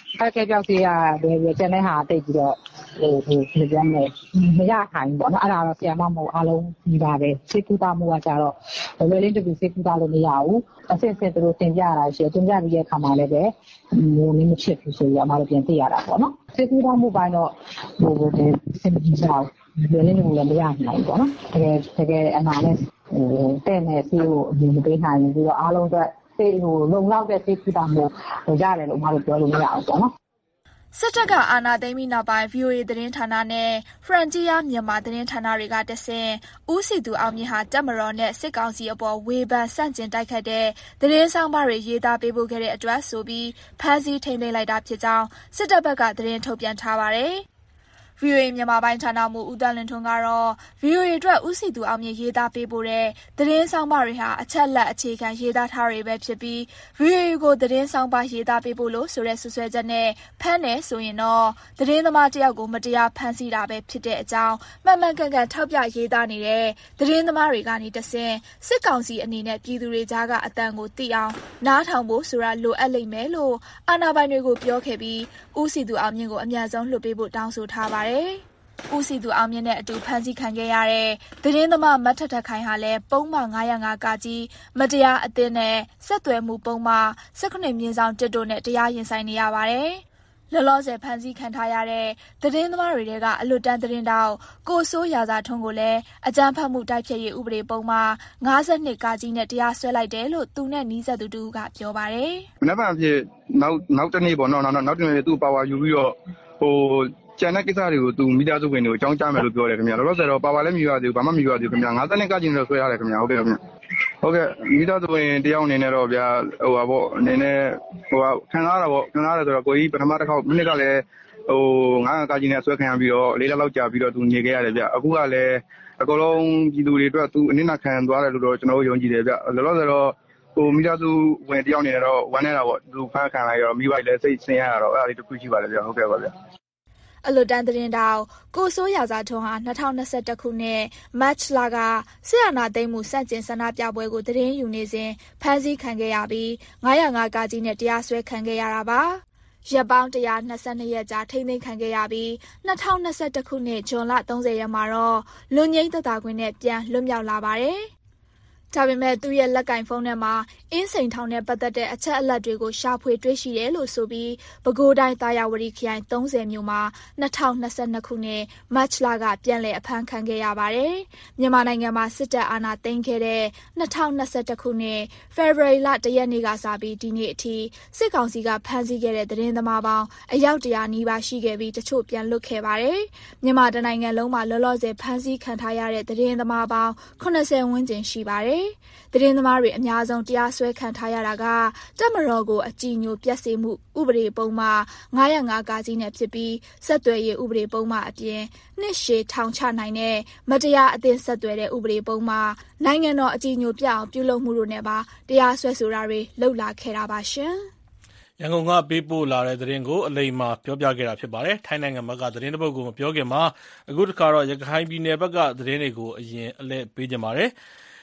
S3: ကျန်တဲ့ဟာတိတ်ပြီးတော့ဒီပြန်နေမရခိုင်ပေါ့နော်အဲ့ဒါတော့ဆရာမမဟုတ်အားလုံးဒီပါပဲစစ်တူတာမျိုးကြတော့လွယ်လင်းတူစစ်တူတာလို့မရဘူးအစစ်သူတို့တင်ပြတာရှိတယ်တင်ပြပြီးတဲ့အခါမှာလည်းပဲဟိုနည်းမဖြစ်ဘူးဆိုပြီးအမှတို့ပြန်သိရတာပေါ့နော်စစ်တူတာမျိုးပိုင်းတော့ဟိုဒီစင်ပြီးကြောက်လွယ်လင်းတူလည်းမရနိုင်ဘူးပေါ့နော်တကယ်အမှလည်းတဲ့နဲ့စီကိုအမြင်မပေးနိုင်ဘူးပြီးတော့အားလုံးအတွက်စိတ်ဟိုလုံလောက်တဲ့စိတ်ကူတာမျိုးရတယ်လို့အမှတို့ပြောလို့မရအောင်ပေါ့နော်
S9: စစ်တပ်ကအာဏာသိမ်းပြီးနောက်ပိုင်း VOA သတင်းဌာနနဲ့ Frontier မြန်မာသတင်းဌာနတွေကတဆင့်ဦးစီသူအောင်မြင့်ဟာတပ်မတော်နဲ့စစ်ကောင်စီအပေါ်ဝေဖန်ဆန့်ကျင်တိုက်ခတ်တဲ့သတင်းဆောင်မတွေရေးသားပေးပို့ခဲ့တဲ့အတွက်ဆိုပြီးဖမ်းဆီးထိန်းသိမ်းလိုက်တာဖြစ်ကြောင်းစစ်တပ်ဘက်ကသတင်းထုတ်ပြန်ထားပါတယ်။ VOA မြန်မာပိုင်းဌာနမှဦးသန်းလင်းထွန်းကတော့ VOA အတွက်ဦးစီသူအောင်မြင့်ရေးသားပေးပို့တဲ့သတင်းဆောင်မတွေဟာအချက်လက်အခြေခံရေးသားထားတွေပဲဖြစ်ပြီး VOA ကိုသတင်းဆောင်ပါရေးသားပေးပို့လို့ဆိုတဲ့ဆွဆွဲချက်နဲ့ဖမ်းတယ်ဆိုရင်တော့သတင်းသမားတယောက်ကိုမတရားဖမ်းဆီးတာပဲဖြစ်တဲ့အကြောင်းမှန်မှန်ကန်ကန်ထောက်ပြရေးသားနေတဲ့သတင်းသမားတွေကနေတဆင့်စစ်ကောင်စီအနေနဲ့ပြည်သူတွေကြားကအတန်ကိုသိအောင်နားထောင်ဖို့ဆိုတာလိုအပ်လိမ့်မယ်လို့အာဏာပိုင်တွေကိုပြောခဲ့ပြီးဦးစီသူအောင်မြင့်ကိုအမြန်ဆုံးလွှတ်ပေးဖို့တောင်းဆိုထားပါတယ်ဦးစီသူအောင်မြင့်နဲ့အတူဖမ်းဆီးခံခဲ့ရတဲ့သတင်းသမားမတ်ထထခိုင်ဟာလည်းပုံမှန်905ကကြီးမတရားအသင်းနဲ့ဆက်သွယ်မှုပုံမှန်19/1တို့နဲ့တရားရင်ဆိုင်နေရပါတယ်။လောလောဆယ်ဖမ်းဆီးခံထားရတဲ့သတင်းသမားတွေထဲကအလွတ်တန်းသတင်းတောက်ကိုစိုးရာဇာထွန်းကိုလည်းအကြမ်းဖက်မှုတိုက်ဖျက်ရေးဥပဒေပုံမှန်52ကကြီးနဲ့တရားစွဲလိုက်တယ်လို့သူနဲ့နီးစပ်သူတူကပြောပါတယ်
S10: ။မနက်ဖြန်ဖြစ်နောက်တစ်နေ့ပေါ့နော်နောက်တစ်နေ့သူ့ပါဝါယူပြီးတော့ဟိုကျန်တဲ့ကိစ္စတွေကိုသူမိသားစုဝင်တွေကိုအကြောင်းကြားမယ်လို့ပြောတယ်ခင်ဗျာလောလောဆယ်တော့ပါဝါလည်းမယူရသေးဘူးဘာမှမယူရသေးဘူးခင်ဗျာ52ကကြီးနဲ့ဆွဲရတယ်ခင်ဗျာဟုတ်ကဲ့ခင်ဗျာဟုတ်ကဲ့မိသားစုဝင်တယောက်အနေနဲ့တော့ဗျာဟိုပါပေါ့အနေနဲ့ဟိုခံရတာပေါ့ခံရတယ်ဆိုတော့ကိုကြီးပထမတစ်ခေါက်မိနစ်ကလည်းဟို9ကကြီးနဲ့ဆွဲခံရပြီးတော့4လလောက်ကြာပြီးတော့သူနေခဲ့ရတယ်ဗျအခုကလည်းအကုန်လုံးပြည်သူတွေအတွက်သူအနစ်နာခံသွားတယ်လို့တော့ကျွန်တော်တို့ယုံကြည်တယ်ဗျလောလောဆယ်တော့ဟိုမိသားစုဝင်တယောက်အနေနဲ့တော့ဝမ်းနေတာပေါ့သူဖမ်းခံလိုက်တော့မိဘလည်းစိတ်ဆင်းရတာတော့အဲ့ဒါလေးတစ်ခုရှိပါတယ်ဗျဟုတ်ကဲ့ပါဗျ
S9: အလွတ်တန်းသတင်းတောက်ကိုစိုးရာဇာထွန်းဟာ2021ခုနှစ်မတ်လကဆရာနာသိမ်းမှုစန့်ကျင်ဆန္ဒပြပွဲကိုသတင်းယူနေစဉ်ဖမ်းဆီးခံခဲ့ရပြီး905ကကြီးနဲ့တရားစွဲခံခဲ့ရတာပါရက်ပေါင်း122ရက်ကြာထိန်းသိမ်းခံခဲ့ရပြီး2021ခုနှစ်ဇွန်လ30ရက်မှာတော့လွန်ငိမ့်သက်သာခွင့်နဲ့ပြန်လွတ်မြောက်လာပါတယ်ဒါပေမဲ့သူ့ရဲ့လက်ကင်ဖုန်းထဲမှာအင်းစိန်ထောင်နဲ့ပတ်သက်တဲ့အချက်အလက်တွေကိုရှာဖွေတွေ့ရှိတယ်လို့ဆိုပြီးပဲခူးတိုင်းသာယာဝတီခရိုင်30မြို့မှာ2022ခုနှစ်မတ်လကပြန်လည်အဖမ်းခံခဲ့ရပါတယ်။မြန်မာနိုင်ငံမှာစစ်တပ်အာဏာသိမ်းခဲ့တဲ့2021ခုနှစ်ဖေဖော်ဝါရီလ1ရက်နေ့ကစပြီးဒီနေ့အထိစစ်ကောင်စီကဖမ်းဆီးခဲ့တဲ့သတင်းသမားပေါင်းအယောက်100နီးပါးရှိခဲ့ပြီးတချို့ပြန်လွတ်ခဲ့ပါတယ်။မြန်မာတိုင်းနိုင်ငံလုံးမှာလောလောဆယ်ဖမ်းဆီးခံထားရတဲ့သတင်းသမားပေါင်း80ဝန်းကျင်ရှိပါတယ်။သတင်းသမားတွေအများဆုံးတရားစွဲခံထားရတာကတပ်မတော်ကိုအကြည်ညိုပျက်စေမှုဥပဒေပုံမှန်905ကကြီးနဲ့ဖြစ်ပြီးဆက်သွယ်ရေးဥပဒေပုံမှန်အပြင်နှစ်ရှည်ထောင်ချနိုင်တဲ့မတရားအသင်းဆက်သွယ်တဲ့ဥပဒေပုံမှန်နိုင်ငံတော်အကြည်ညိုပြအောင်ပြုလုပ်မှုတို့နဲ့ပါတရားစွဲဆိုတာတွေလှုပ်လာခဲ့တာပါရှင်
S2: ။ရန်ကုန်ကပေးပို့လာတဲ့သတင်းကိုအလိမ္မာပြောပြခဲ့တာဖြစ်ပါတယ်။ထိုင်းနိုင်ငံဘက်ကသတင်းတစ်ပုဒ်ကိုမပြောခင်မှာအခုတစ်ခါတော့ရခိုင်ပြည်နယ်ဘက်ကသတင်းတွေကိုအရင်အလဲပေးကြပါမယ်။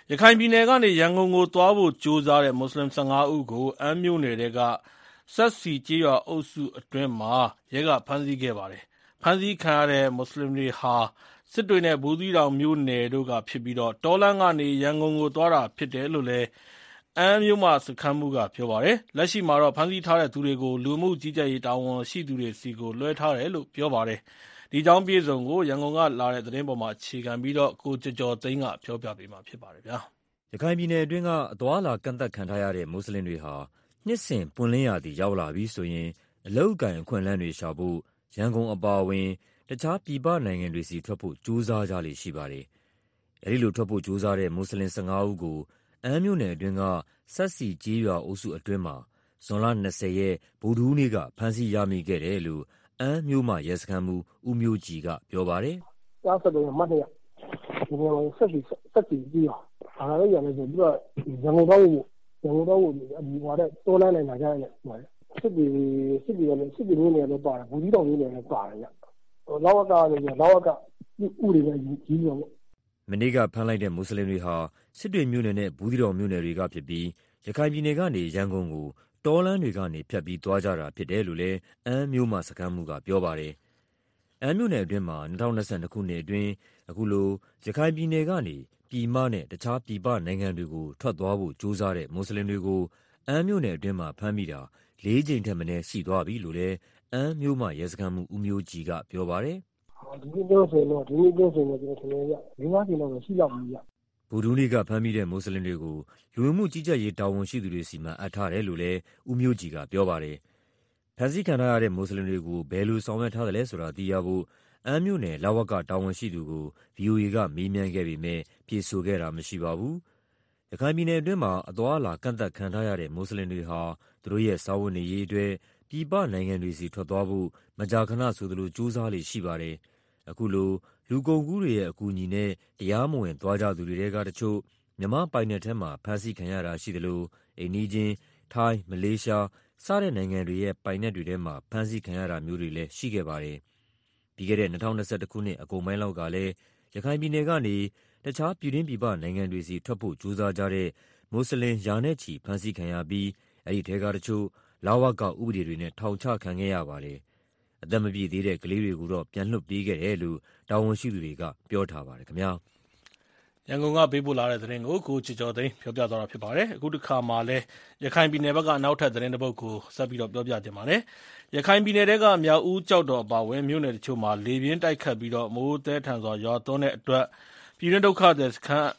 S2: ရခိုင်ပြည်နယ်ကနေရန်ကုန်ကိုသွားဖို့ကြိုးစားတဲ့မွတ်စလင်15ဦးကိုအမ်းမြို့နယ်ထဲကစက်စီကျေးရွာအုပ်စုအတွင်းမှာရဲကဖမ်းဆီးခဲ့ပါတယ်။ဖမ်းဆီးခံရတဲ့မွတ်စလင်တွေဟာစစ်တွေနဲ့ဘူးသီးတောင်မြို့နယ်တို့ကဖြစ်ပြီးတောလမ်းကနေရန်ကုန်ကိုသွားတာဖြစ်တယ်လို့လည်းအမ်းမြို့မစခန်းမှူးကပြောပါတယ်။လက်ရှိမှာတော့ဖမ်းဆီးထားတဲ့သူတွေကိုလူမှုကြီးကြပ်ရေးတာဝန်ရှိသူတွေစီကိုလွှဲထားတယ်လို့ပြောပါတယ်။ဒီအကြောင်းပြည့်စုံကိုရန်ကုန်ကလာတဲ့သတင်းပေါ်မှာအခြေခံပြီးကိုကျော်သိန်းကပြောပြပေးမှာဖြစ်ပါတယ်ဗျာ
S11: ။ရခိုင်ပြည်နယ်အတွင်းကအသွာအလာကန့်သတ်ခံထားရတဲ့မွတ်စလင်တွေဟာနှစ်စဉ်ပွင့်လင်းရာသီရောက်လာပြီဆိုရင်အလုပ်အကိုင်အခွင့်အလမ်းတွေရှာဖို့ရန်ကုန်အပါအဝင်တခြားပြည်ပနိုင်ငံတွေဆီထွက်ဖို့ကြိုးစားကြလေရှိပါတယ်။အဲဒီလိုထွက်ဖို့ကြိုးစားတဲ့မွတ်စလင်15ဦးကိုအမ်းမြို့နယ်အတွင်းကစက်စီကျေးရွာအုပ်စုအတွင်းမှာဇွန်လ20ရက်ဗုဒ္ဓဟူးနေ့ကဖမ်းဆီးရမိခဲ့တယ်လို့အမ်းမြို့မရဲစခန်းမှူးဦးမျိုးကြည်ကပြောပါတယ်
S12: ။ကြားစတဲ့မှတ်ရဒီနေ့စက်စီပြီးတော့အားလည်းရတယ်ဆိုပြီးတော့ရန်ကုန်တော့ဒီဟိုတဲ့တိုးလန်းနေတာကြရတယ်ဟိုစစ်တီမျိုးနေတော့ပါတယ်ဘူးကြီးတော်မျိုးနေလည်းပါတယ်ညလောက်ကဥတွေလည်းကြီးရော
S11: မနေ့ကဖမ်းလိုက်တဲ့မွတ်စလင်တွေဟာစစ်တွေမြို့နယ်နဲ့ဘူးသီးတောင်မြို့နယ်တွေကဖြစ်ပြီးရခိုင်ပြည်နယ်ကနေရန်ကုန်ကိုတောလမ်းတွေကနေဖြတ်ပြီးသွားကြတာဖြစ်တယ်လို့လည်းအမ်းမြို့မစခန်းမှူးကပြောပါတယ်။အမ်းမြို့နယ်အတွင်းမှာ2022ခုနှစ်အတွင်းအခုလိုရခိုင်ပြည်နယ်ကနေပြည်မနဲ့တခြားပြည်ပနိုင်ငံတွေကိုထွက်သွားဖို့ကြိုးစားတဲ့မွတ်စလင်တွေကိုအမ်းမြို့နယ်အတွင်းမှာဖမ်းမိတာ4ကြိမ်ထက်မနည်းရှိသွားပြီလို့လည်းအမ်းမြို့မရဲစခန်းမှူးဦးမျိုးကြည်ကပြောပါတယ်
S12: ။ဒီနေ့ပြောဆိုတော့ကျွန်တော်ထင်တယ်ရ5ကြိမ်တော့ရှိလောက်ပြီဗျ
S11: ။ဗုဒ္ဓဟူးနေ့ကဖမ်းမိတဲ့မွတ်စလင်တွေကိုလူဝင်မှုကြီးကြပ်ရေးတာဝန်ရှိသူတွေစီမံအပ်ထားတယ်လို့လည်းဦးမျိုးကြည်ကပြောပါတယ်။ဖမ်းဆီးခံထားရတဲ့မွတ်စလင်တွေကိုဘယ်လိုဆောင်ရွက်ထားတယ်လဲဆိုတာသိရဖို့အမ်းမြို့နယ်လဝကတာဝန်ရှိသူကို VOA ကမေးမြန်းခဲ့ပေမဲ့ဖြေဆိုခဲ့တာမရှိပါဘူး။ရခိုင်ပြည်နယ်အတွင်းမှာအသွားအလာကန့်သတ်ခံထားရတဲ့မွတ်စလင်တွေဟာသူတို့ရဲ့စားဝတ်နေရေးအတွက်ပြည်ပနိုင်ငံတွေစီထွက်သွားဖို့မကြာခဏဆိုသလိုကြိုးစားလေရှိပါတယ်။အခုလိုလူကုန်ကူးတွေရဲ့အကူအညီနဲ့တရားမဝင်သွားကြသူတွေကတချို့မြန်မာပိုင်နယ်ထဲမှာဖမ်းဆီးခံရတာရှိသလိုအိမ်နီးချင်းထိုင်းမလေးရှားစတဲ့နိုင်ငံတွေရဲ့ပိုင်နယ်တွေထဲမှာဖမ်းဆီးခံရတာမျိုးတွေလည်းရှိခဲ့ပါတယ်။ပြီးခဲ့တဲ့2021ခုနှစ်အကုန်ပိုင်းလောက်ကလည်းရခိုင်ပြည်နယ်ကနေတခြားပြည်တွင်းပြည်ပနိုင်ငံတွေစီထွက်ဖို့ကြိုးစားကြတဲ့မွတ်စလင်ရာနဲ့ချီဖမ်းဆီးခံရပြီးအဲဒီထဲကတချို့လဝကဥပဒေတွေနဲ့ထောင်ချခံခဲ့ရပါတယ်။အသက်မပြည့်သေးတဲ့ကလေးတွေကိုတော့ပြန်လွှတ်ပေးခဲ့တယ်လို့တာဝန်ရှိသူတွေကပြောထားပါတယ်ခင်ဗျာ
S2: ။ရန်ကုန်ကပေးပို့လာတဲ့သတင်းကိုကျော်သိန်းပြောပြသွားတာဖြစ်ပါတယ်။အခုတစ်ခါမှလည်းရခိုင်ပြည်နယ်ဘက်ကနောက်ထပ်သတင်းတစ်ပုဒ်ကိုဆက်ပြီးပြောပြတင်ပါတယ်။ရခိုင်ပြည်နယ်ကမြောက်ဦးကြောက်တော်အပါဝင်မြို့နယ်တချို့မှာလေပြင်းတိုက်ခတ်ပြီးမိုးသည်းထန်စွာရွာသွန်းတဲ့အတွက်ပြည်တွင်းဒုက္ခသည်စခန်း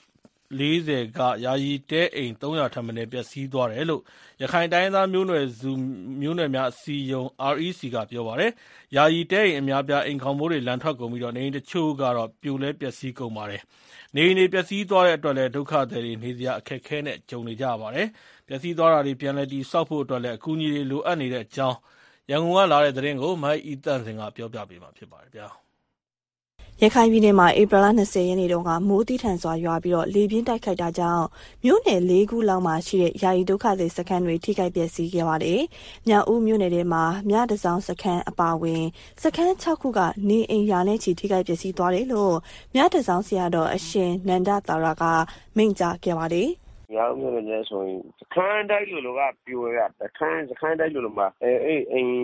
S2: 40ကယာယီတဲအိမ်300ထက်မနည်းပျက်စီးသွားတယ်လို့ရခိုင်တိုင်းသားမျိုးနွယ်စုမျိုးနွယ်များအစည်းအရုံး REC ကပြောပါတယ်။ယာယီတဲအိမ်အများပြားအိမ်ခေါင်မိုးတွေလန်ထွက်ကုန်ပြီးနေအိမ်တချို့ကတော့ပြိုလဲပျက်စီးကုန်ပါတယ်။နေအိမ်တွေပျက်စီးသွားတဲ့အတွက်လည်းဒုက္ခသည်တွေနေစရာအခက်အခဲနဲ့ကြုံနေကြရပါတယ်။ပျက်စီးသွားတာတွေပြန်လည်တည်ဆောက်ဖို့အတွက်လည်းအကူအညီတွေလိုအပ်နေတဲ့အကြောင်းရန်ကုန်ကလာတဲ့သတင်းကိုမိုက်အီတန်စင်ကပြောပြပေးမှာဖြစ်ပါတယ်ဗျာ။
S6: ရခိုင်ပြည်နယ်မှာဧပြီလ20ရက်နေ့တုန်းကမိုးသီးထန်စွာရွာပြီးလေပြင်းတိုက်ခတ်တာကြောင့်မြို့နယ်4ခုလောက်မှာရှိတဲ့ယာယီဒုက္ခသည်စခန်းတွေထိခိုက်ပျက်စီးခဲ့ပါတယ်။မြောက်ဦးမြို့နယ်ထဲမှာမြတစောင်းစခန်းအပါအဝင်စခန်း6ခုကနေအိမ်ရာနဲ့ချီထိခိုက်ပျက်စီးသွားတယ်လို့မြတစောင်းဆရာတော်အရှင်နန္ဒသာရကမိန့်ကြားခဲ့ပါတယ်။
S13: မြောက်မြို့နယ်ဆိုရင်စခန်းတိုင်းလိုလိုကပြိုရစခန်းတိုင်းလိုလိုမှာအိမ်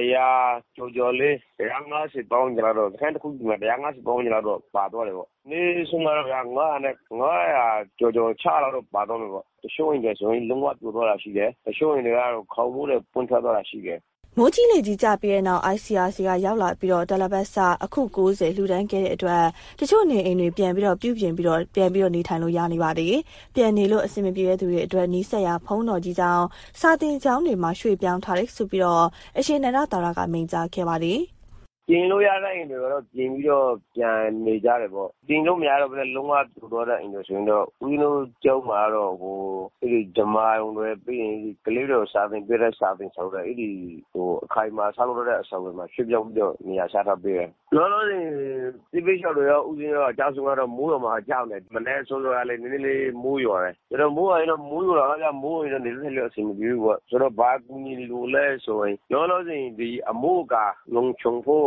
S13: 100ကျော်လေး150ပေါင်းကြတော့စခန်းတစ်ခုမှာ150ပေါင်းကြတော့ပါသွားတယ်ပေါ့နေဆိုမှတော့900ကျော်ချလာတော့ပါတော့မယ်ပေါ့တချို့အိမ်တွေဆိုရင်လုံးဝပြိုသွားတာရှိတယ်တချို့အိမ်တွေကတော့ခေါင်းမိုးနဲ့ပွင့်ထွက်သွားတာရှိတယ်
S6: မိုးကြီးလေကြီးကြပြီးတဲ့နောက် ICRC ကရောက်လာပြီးတယ်လပတ်စအခု90လှူဒန်းခဲ့တဲ့အတွက်တချို့နေအိမ်တွေပြန်ပြီးပြုပြင်ပြီးပြန်ပြီးနေထိုင်လို့ရနေပါတယ်။ပြန်နေလို့အဆင်မပြေတဲ့သူတွေအတွက်နီးစပ်ရာဖုံးတော်ကြီးကြောင်းစာတင်ကျောင်းတွေမှာရွှေ့ပြောင်းထားတယ်ဆိုပြီးအရှင်နန္ဒသာရကမိန့်ကြားခဲ့ပါတယ်။
S13: ပြင်လို့ရတဲ့အိမ်တွေကတော့ပြင်ပြီးပြန်နေကြတယ်ပေါ့ပြင်လို့မရတော့ဘယ်လုံးဝပြိုတော့တဲ့အိမ်တွေဆိုရင်တော့ဦးတို့ကျောင်းမှာတော့ဒီဂျမားုံတွေပြီးရင်ကလေးတွေစာသင်ပေးတဲ့စာသင်ဆောင်တဲ့အဲ့ဒီအခိုင်မှာဆောက်လို့တဲ့အဆောင်တွေမှာရွှေ့ပြောင်းပြီးနေရာချထားပေးတယ်လောလောဆယ်ဒီပိတ်ချော်တွေရောဦးစင်းရောအကြောက်ဆုံးကတော့မိုးတော်မှာကြောက်နေမနေ့ဆိုတော့လည်းနည်းနည်းလေးမိုးရွာတယ်ဒါတော့မိုးရင်တော့မိုးရွာတာကမိုးရင်တော့နေလို့လည်းအဆင်မပြေဘူးပေါ့ဆိုတော့ဘာကူညီလို့လဲဆိုရင်လောလောဆယ်ဒီအမိုးကလုံချုံဖို့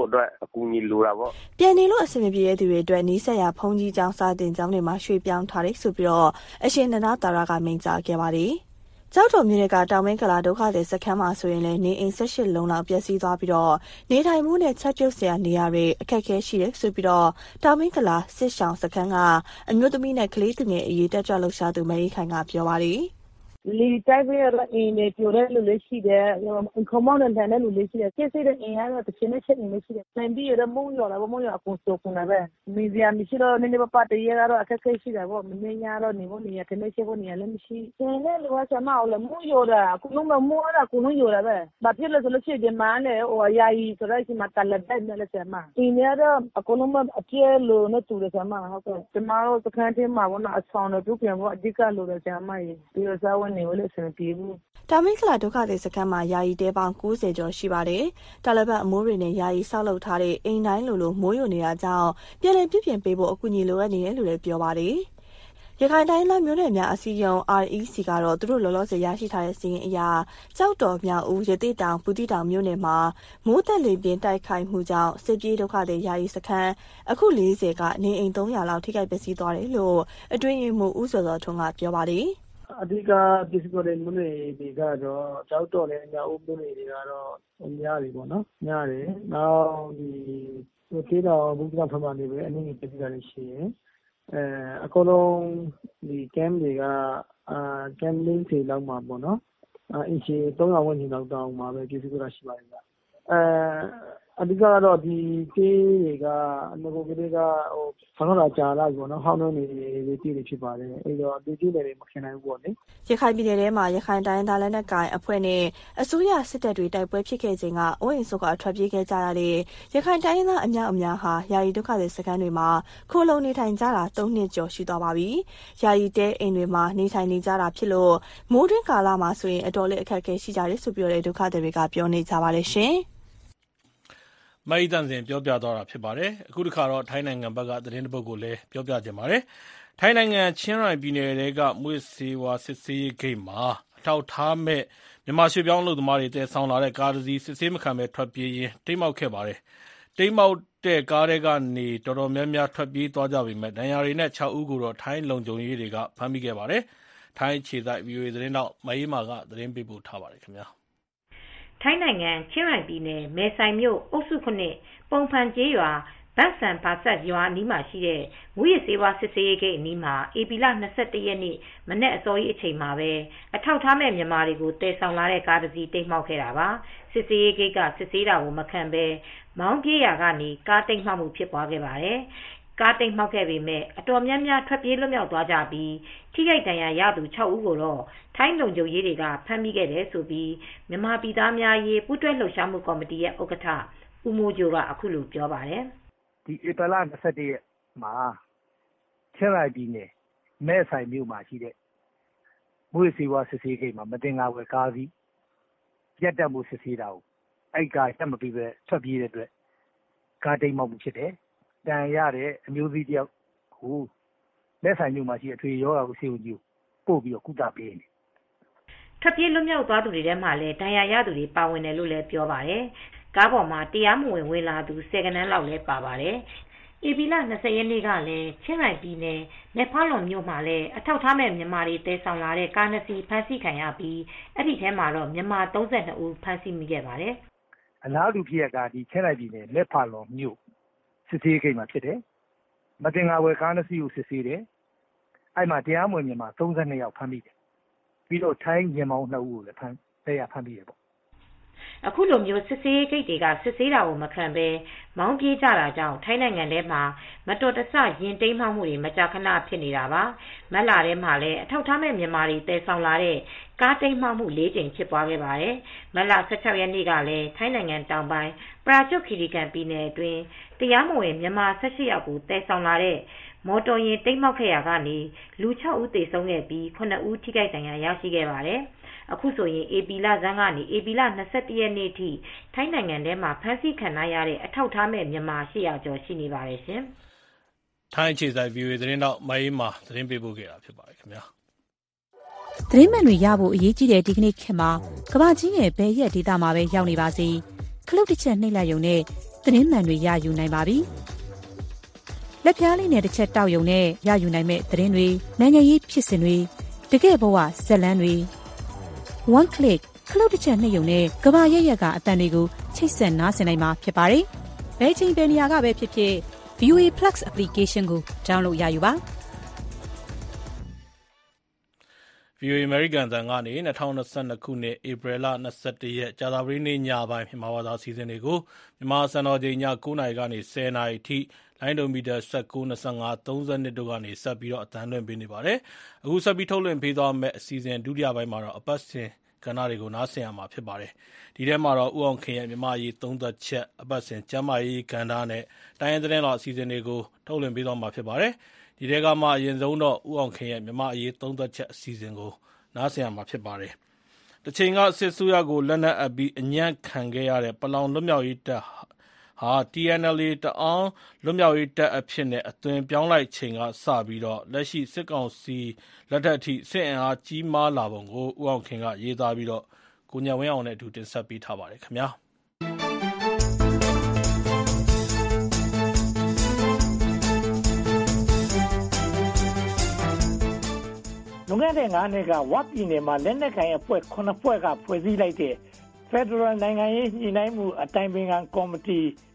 S13: အတွက်အကူအညီလိုတာပေါ့
S14: ပြန်နေလို့အဆင်မပြေတဲ့သူတွေအတွက်နီးစပ်ရာဘုံကြီးကျောင်းစာသင်ကျောင်းတွေမှာရွှေ့ပြောင်းထားတယ်ဆိုပြီးတော့အရှင်နန္ဒသာရကမိန့်ကြားခဲ့ပါတယ်။ကျောက်တော်မြို့နယ်ကတောင်မင်းကလာဒုက္ခသည်စခန်းမှာဆိုရင်လည်းနေအိမ်18လုံးလောက်ပျက်စီးသွားပြီးတော့နေထိုင်မှုနဲ့ချက်ပြုတ်စရာနေရာတွေအခက်အခဲရှိတယ်ဆိုပြီးတော့တောင်မင်းကလာစစ်ဆောင်စခန်းကအမျိုးသမီးနဲ့ကလေးသူငယ်အရေးတက်ကြွလှုပ်ရှားသူမရီခိုင်ကပြောပါတယ်
S3: လီတိုက်ပြီးတော့အင်းတွေပြိုတဲ့လူလေးရှိတယ်။ခေါမောင်းတဲ့လူလေးရှိတယ်။ကျစိတဲ့အင်းကတော့တစ်ချင်းနဲ့ချက်နေလေးရှိတယ်။နိုင်ပြီးရမုံရော်လာမုံရော်အကုန်စုံကုန်တာပဲ။မီဒီယာမရှိတော့နည်းနည်းပါတရကတော့အခက်အခဲရှိတယ်ပေါ့။မင်းရတော့နေဖို့နေရတဲ့ချက်ဖို့နေရလည်းမရှိ။ကျန်တဲ့လူကဆမအောင်လည်းမုံရော်တာကုလုံးမမုံရတာကုလုံးရော်တာပဲ။ဘာဖြစ်လဲဆိုလို့ရှိရင်မားနဲ့ဟိုယာယီဆိုတော့ဒီမှာတလက်တဲ့နဲ့လည်းဆမ။ဒီနေတော့အကုလုံးမအကျဲလို့နဲ့တူတယ်ဆမဟုတ်ကဲ့။ကျမတို့စခန်းထဲမှာကတော့အဆောင်တို့ပြန်ဖို့အဓိကလို့တယ်ဆမကြီး။ဒီလိုစားဝင်နေလို့ဆင်ပြေဘူး
S14: ။တောင်မင်းကလာဒုက္ခသည်စခန်းမှာယာယီတဲပေါင်း90ကျော်ရှိပါတယ်။တာလဘတ်အမိုးတွေနဲ့ယာယီဆောက်လုပ်ထားတဲ့အိမ်တိုင်းလိုမိုးရွာနေတာကြောင့်ပြည်လည်ပြပြင်ပေးဖို့အကူအညီလိုအပ်နေတယ်လို့လည်းပြောပါတယ်။ရခိုင်တိုင်းသားမျိုးနွယ်များအစည်းအရုံး REC ကတော့သူတို့လောလောဆယ်ရရှိထားတဲ့စီးရင်အရာကြောက်တော်မြောက်ဦးရသေးတောင်ပူတိတောင်မျိုးနယ်မှာမိုးတက်လေပြင်းတိုက်ခိုက်မှုကြောင့်စစ်ပြေးဒုက္ခသည်ယာယီစခန်းအခု40ကနေအိမ်300လောက်ထိခိုက်ပျက်စီးသွားတယ်လို့အတွင်းရေးမှူးဦးစောစောထွန်းကပြောပါတယ်
S12: အဓိကပစ္စည်းပေါ်တဲ့မြို့နယ်တွေကတော့ကြောက်တော်နဲ့ညအုပ်မြို့နယ်တွေကတော့များတယ်ပေါ့နော်များတယ်နောက်ဒီတေးတော်ဘုရားဖမှနေပဲအနည်းငယ်ပြည်တာလည်းရှိရင်အကုန်လုံးဒီ camp တွေက camp 40လောက်မှာပေါ့နော်အင်ချီ300ဝန်းကျင်လောက်တောင်းမှာပဲပြည်သူကရှိပါတယ်ဗျအဓိကကတော့ဒီတေးတွေကအနဂိုကလေးကဟိုဆောင်းလာကြာလာပေါ့နော်ဟောင်းနှုံးနေတေးတွေဖြစ်ပါတယ်အဲ့တော့ဒီတေးတွေမခင်နိုင်ဘူးပေါ့လေ
S14: ရခိုင်ပြည်နယ်ထဲမှာရခိုင်တိုင်းသားလက်နက်ကိုင်အဖွဲ့နဲ့အစိုးရစစ်တပ်တွေတိုက်ပွဲဖြစ်ခဲ့ချိန်ကအိုးအိမ်စုကထွက်ပြေးခဲ့ကြရတဲ့ရခိုင်တိုင်းသားအများဟာယာယီဒုက္ခသည်စခန်းတွေမှာခိုးလုံနေထိုင်ကြတာ3နှစ်ကျော်ရှိသွားပါပြီ။ယာယီတဲအိမ်တွေမှာနေထိုင်နေကြတာဖြစ်လို့မိုးတွင်းကာလမှာဆိုရင်အတော်လေးအခက်အခဲရှိကြတယ်ဆိုပြီးတော့ဒုက္ခသည်တွေကပြောနေကြပါတယ်ရှင်။
S2: မအိတန်စင်ပြောပြသွားတာဖြစ်ပါတယ်။အခုတစ်ခါတော့ထိုင်းနိုင်ငံဘက်ကသတင်းတစ်ပုဒ်ကိုလည်းပြောပြခြင်းပါတယ်။ထိုင်းနိုင်ငံချင်းရိုင်ပြည်နယ်ကမွေးစေဝါစစ်ဆေးရေးဂိတ်မှာအထောက်ထားမဲ့မြန်မာရွှေပြောင်းလုပ်သမားတွေတည်ဆောင်လာတဲ့ကားတစ်စီးစစ်ဆေးမခံဘဲထွက်ပြေးရင်းတိမ်းမှောက်ခဲ့ပါတယ်။တိမ်းမှောက်တဲ့ကားတွေကနေတော်တော်များများထွက်ပြေးသွားကြပေမဲ့ဒဏ်ရာတွေနဲ့6ဦးကိုတော့ထိုင်းလုံခြုံရေးတွေကဖမ်းမိခဲ့ပါတယ်။ထိုင်းခြေစိုက် VOA သတင်းတော့မအေးမာကသတင်းပေးပို့ထားပါတယ်ခင်ဗျာ။
S15: ထိုင်းနိုင်ငံချင်းရိုင်ပြည်နယ်မဲဆိုင်မြို့အုပ်စု9ပုံဖန်ကျေးရွာဘတ်ဆန်ဘာဆက်ရွာအနီးမှာရှိတဲ့မူရစေဝါစစ်ဆေးရေးဂိတ်အနီးမှာဧပြီလ21ရက်နေ့မနက်အစောကြီးအချိန်မှာပဲအထောက်ထားမဲ့မြန်မာတွေကိုတည်ဆောင်လာတဲ့ကားတစ်စီးတိမ်းမှောက်ခဲ့တာပါစစ်ဆေးရေးဂိတ်ကစစ်ဆေးတာကိုမခံဘဲမောင်းပြေးရာကနေကားတိမ်းမှောက်မှုဖြစ်ပွားခဲ့ပါတယ်ကားတိမ်မှောက်ခဲ့ပေမဲ့အတော်များများထွက်ပြေးလွတ်မြောက်သွားကြပြီးထိခိုက်ဒဏ်ရာရသူ6ဦးကိုတော့ထိုင်းလုံခြုံရေးတွေကဖမ်းမိခဲ့တယ်ဆိုပြီးမြန်မာပြည်သားများရေးပူးတွဲလှုပ်ရှားမှုကော်မတီရဲ့ဥက္ကဋ္ဌဦးမိုးကျိုးကအခုလိုပြောပါတယ်
S16: ဒီဧပြီလ21ရက်မှာချင်းရိုင်ပြည်နယ်မဲဆိုင်မြို့မှာရှိတဲ့မွေးစီဝါစစ်ဆေးဂိတ်မှာမတင်ငါဝယ်ကားစီးရက်တက်မှုစစ်ဆေးတာကိုအဲ့ကားတက်မပြီးပဲထွက်ပြေးတဲ့အတွက်ကားတိမ်မှောက်မှုဖြစ်တယ်တန်ရတဲ့အမျိုးသမီးတယောက်ကိုလက်ဆိုင်မြို့မှာရှိအထွေရောဂါကိုဆေးဝန်ကြီးကိုပို့ပြီးတော့ကုသပေးနေ
S15: ထွက်ပြေးလွတ်မြောက်သွားသူတွေထဲမှာလည်းဒဏ်ရာရသူတွေပါဝင်တယ်လို့လည်းပြောပါတယ်ကားပေါ်မှာတရားမဝင်ဝင်လာသူ10ကနန်းလောက်လည်းပါပါတယ်ဧပြီလ20ရက်နေ့ကလည်းချင်းရိုင်ပြည်နယ်နေဖာလွန်မြို့မှာလည်းအထောက်ထားမဲ့မြန်မာတွေတဲဆောင်လာတဲ့ကားနှစ်စီးဖမ်းဆီးခံရပြီးအဲ့ဒီထဲမှာတော့မြန်မာ32ဦးဖမ်းဆီးမိခဲ့ပါတယ်
S16: အလားတူဖြစ်ရကဒီချင်းရိုင်ပြည်နယ်နေဖာလွန်မြို့စစ်ဆေးကိန်းမှာဖြစ်တယ်မတင်ငါဝယ်ကားနှစ်စီးကိုစစ်ဆေးတယ်အဲ့မှာတရားမဝင်မြန်မာ32ယောက်ဖမ်းမိတယ်ပြီးတော့ထိုင်းညင်မောင်း2ဦးကိုလည်းဖမ်းမိတယ်ပေါ့
S15: အခုလိုမျိုးစစ်ဆေးဂိတ်တွေကစစ်ဆေးတာကိုမခံဘဲမောင်းပြေးကြတာကြောင့်ထိုင်းနိုင်ငံထဲမှာမတော်တဆရင်တိမ်းမှောက်မှုတွေမကြာခဏဖြစ်နေတာပါမက်လာထဲမှာလည်းအထောက်ထားမဲ့မြန်မာတွေတည်ဆောင်လာတဲ့ကားတိမ်းမှောက်မှု4ကြိမ်ဖြစ်ပွားခဲ့ပါတယ်မက်လာ16ရက်နေ့ကလည်းထိုင်းနိုင်ငံတောင်ပိုင်းပရာကျွတ်ခီရီကန်ပြည်နယ်အတွင်းတရားမဝင်မြန်မာ18ယောက်ကိုတည်ဆောင်လာတဲ့မော်တော်ယာဉ်တိမ်းမှောက်ခဲ့ရာကနေလူ6ဦးသေဆုံးခဲ့ပြီး9ဦးထိခိုက်ဒဏ်ရာရရှိခဲ့ပါတယ်အခုဆိုရင်ဧပြီလဆန်းကနေဧပြီလ21ရက်နေ့ထိထိုင်းနိုင်ငံထဲမှာဖမ်းဆီးခံရတဲ့အထောက်ထားမဲ့မြန်မာ800ကျော်ရှိနေပါတယ်ရှင်
S2: ။ထိုင်းခြေစိုက် VOA သတင်းတော့မအေးမာသတင်းပေးပို့ခဲ့တာဖြစ်ပါတယ်ခင်ဗျာ
S17: ။သတင်းမှန်တွေရဖို့အရေးကြီးတဲ့ဒီကနေ့ခေတ်မှာကမ္ဘာကြီးရဲ့ဘယ်ရက်ဒေသမှာပဲရောက်နေပါစေခလုတ်တစ်ချက်နှိပ်လိုက်ရုံနဲ့တသတင်းမှန်တွေရယူနိုင်ပါပြီ။လက်ပြားလေးနဲ့တစ်ချက်တောက်ယုံနဲ့ရယူနိုင်မဲ့သတင်းတွေနိုင်ငံရေးဖြစ်စဉ်တွေတကယ်ဘဝဇက်လန်းတွေ one click ခလုတ်တစ်ချက်နှိပ်ယုံနဲ့ကဘာရက်ရက်ကအတန်တွေကိုချိတ်ဆက်နားဆင်နိုင်မှာဖြစ်ပါတယ်။ဘယ်ချိန်ဘယ်နေရာကပဲဖြစ်ဖြစ် VOA Plus application ကို download ရယူပါ။
S2: VOA American တန်ကနေ2022ခုနှစ်ဧပြီလ21ရက်ကြာသပတေးနေ့ညပိုင်းမြန်မာဘာသာအစီအစဉ်တွေကိုမြန်မာစံတော်ချိန်ည9:00နာရီကနေ10:00နာရီထိလိုင်းဒိုမီတာ19 25 32တို့ကနေဆက်ပြီးတော့အသံလွှင့်ပေးနေပါတယ်။အခုဆက်ပြီးထုတ်လွှင့်ပေးသွားမယ့်အစီအစဉ်ဒုတိယပိုင်းမှာတော့အပတ်စဉ်ကဏ္ဍတွေကိုနားဆင်ရမှာဖြစ်ပါတယ်။ဒီထဲမှာတော့ဦးအောင်ခင်ရဲ့မြန်မာရေးသုံးသက်ချက်အပတ်စဉ်ကျမ်းမာရေးကဏ္ဍနဲ့တိုင်းရင်းသတင်းတော်အစီအစဉ်တွေကိုထုတ်လွှင့်ပေးသွားမှာဖြစ်ပါတယ်။ဒီထဲကမှအရင်ဆုံးတော့ဦးအောင်ခင်ရဲ့မြန်မာရေးသုံးသက်ချက်အစီအစဉ်ကိုနားဆင်ရမှာဖြစ်ပါတယ်။တစ်ချိန်ကစစ်ဆူရကိုလက်နက်အပ်ပြီးအညံ့ခံခဲ့ရတဲ့ပလောင်လွတ်မြောက်ရေးတပ်ဟာ TNLA တအောင်းလွတ်မြောက်ရေးတပ်အဖြစ်နဲ့အသွင်ပြောင်းလိုက်ချိန်ကစပြီးတော့လက်ရှိစစ်ကောင်စီလက်ထက်အထိစစ်အင်အားကြီးမားလာပုံကိုဦးအောင်ခင်ကရေးသားပြီးတော့ကိုညဝင်းအောင်နဲ့အတူတင်ဆက်ပေးထားပါတယ်ခင်ဗျာ။
S16: လွန်ခဲ့တဲ့9နှစ်ကဝက်ပြည်နယ်မှာလက်နက်ကိုင်အဖွဲ့9ဖွဲ့ကဖွဲ့စည်းလိုက်တဲ့ Federal နိုင်ငံရေးညှိနှိုင်းမှုအတိုင်ပင်ခံကော်မတီ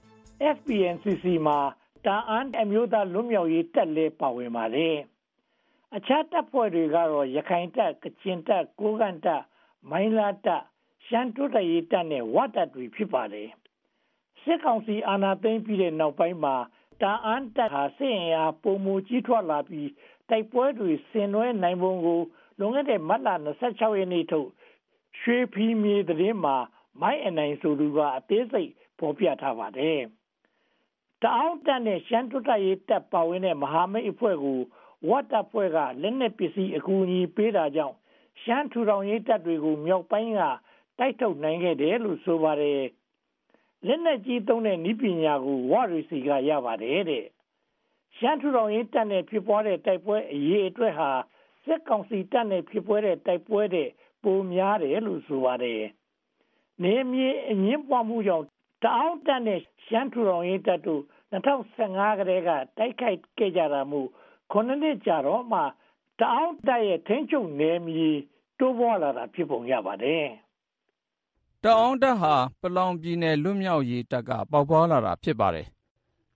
S16: FPNCC မှာတာအန်အမျိုးသားလွတ်မြောက်ရေးတပ်လည်းပါဝင်ပါတယ်။အခြားတပ်ဖွဲ့တွေကတော့ရခိုင်တပ်၊ကချင်တပ်၊ကိုးကန့်တပ်၊မိုင်းလားတပ်၊ရှမ်းတိုးတက်ရေးတပ်နဲ့ဝတပ်တွေဖြစ်ပါတယ်။စစ်ကောင်စီအာဏာသိမ်းပြီးတဲ့နောက်ပိုင်းမှာတာအန်တပ်ဟာစစ်အင်အားပုံမူကြီးထွားလာပြီးတိုက်ပွဲတွေဆင်နွှဲနိုင်ပုံကိုလွန်ခဲ့တဲ့မတ်လ26ရက်နေ့ထုတ်ရွှေဖီမြေသတင်းမှာမိုင်းအနိုင်ဆိုသူကအသေးစိတ်ဖော်ပြထားပါတယ်။တအောင်းတပ်နဲ့ရှမ်းတိုးတက်ရေးတပ်ပါဝင်တဲ့မဟာမိတ်အဖွဲ့ကိုဝတ်တပ်ဖွဲ့ကလက်နက်ပစ္စည်းအကူအညီပေးတာကြောင့်ရှမ်းထူထောင်ရေးတပ်တွေကိုမြောက်ပိုင်းကတိုက်ထုတ်နိုင်ခဲ့တယ်လို့ဆိုပါတယ်။လက်နက်ကြီးသုံးတဲ့နည်းပညာကိုဝရီစီကရပါတယ်တဲ့။ရှမ်းထူထောင်ရေးတပ်နဲ့ဖြစ်ပွားတဲ့တိုက်ပွဲအရေးအတွက်ဟာစစ်ကောင်စီတပ်နဲ့ဖြစ်ပွားတဲ့တိုက်ပွဲတဲ့ပိုများတယ်လို့ဆိုပါတယ်။နေမြေအငင်းပွားမှုကြောင့်တအောင်းတပ်နဲ့ရှမ်းထူထောင်ရေးတပ်တို့2015ကတည်းကတိုက်ခိုက်ခဲ့ကြတာမို့9နှစ်ကြာတော့မှတအောင်းတပ်ရဲ့ထိန်းချုပ်နယ်မြေတိုးပွားလာတာဖြစ်ပုံရပါတယ်
S18: ။တအောင်းတပ်ဟာပလောင်ပြည်နယ်လွတ်မြောက်ရေးတပ်ကပေါက်ဖွားလာတာဖြစ်ပါတယ်။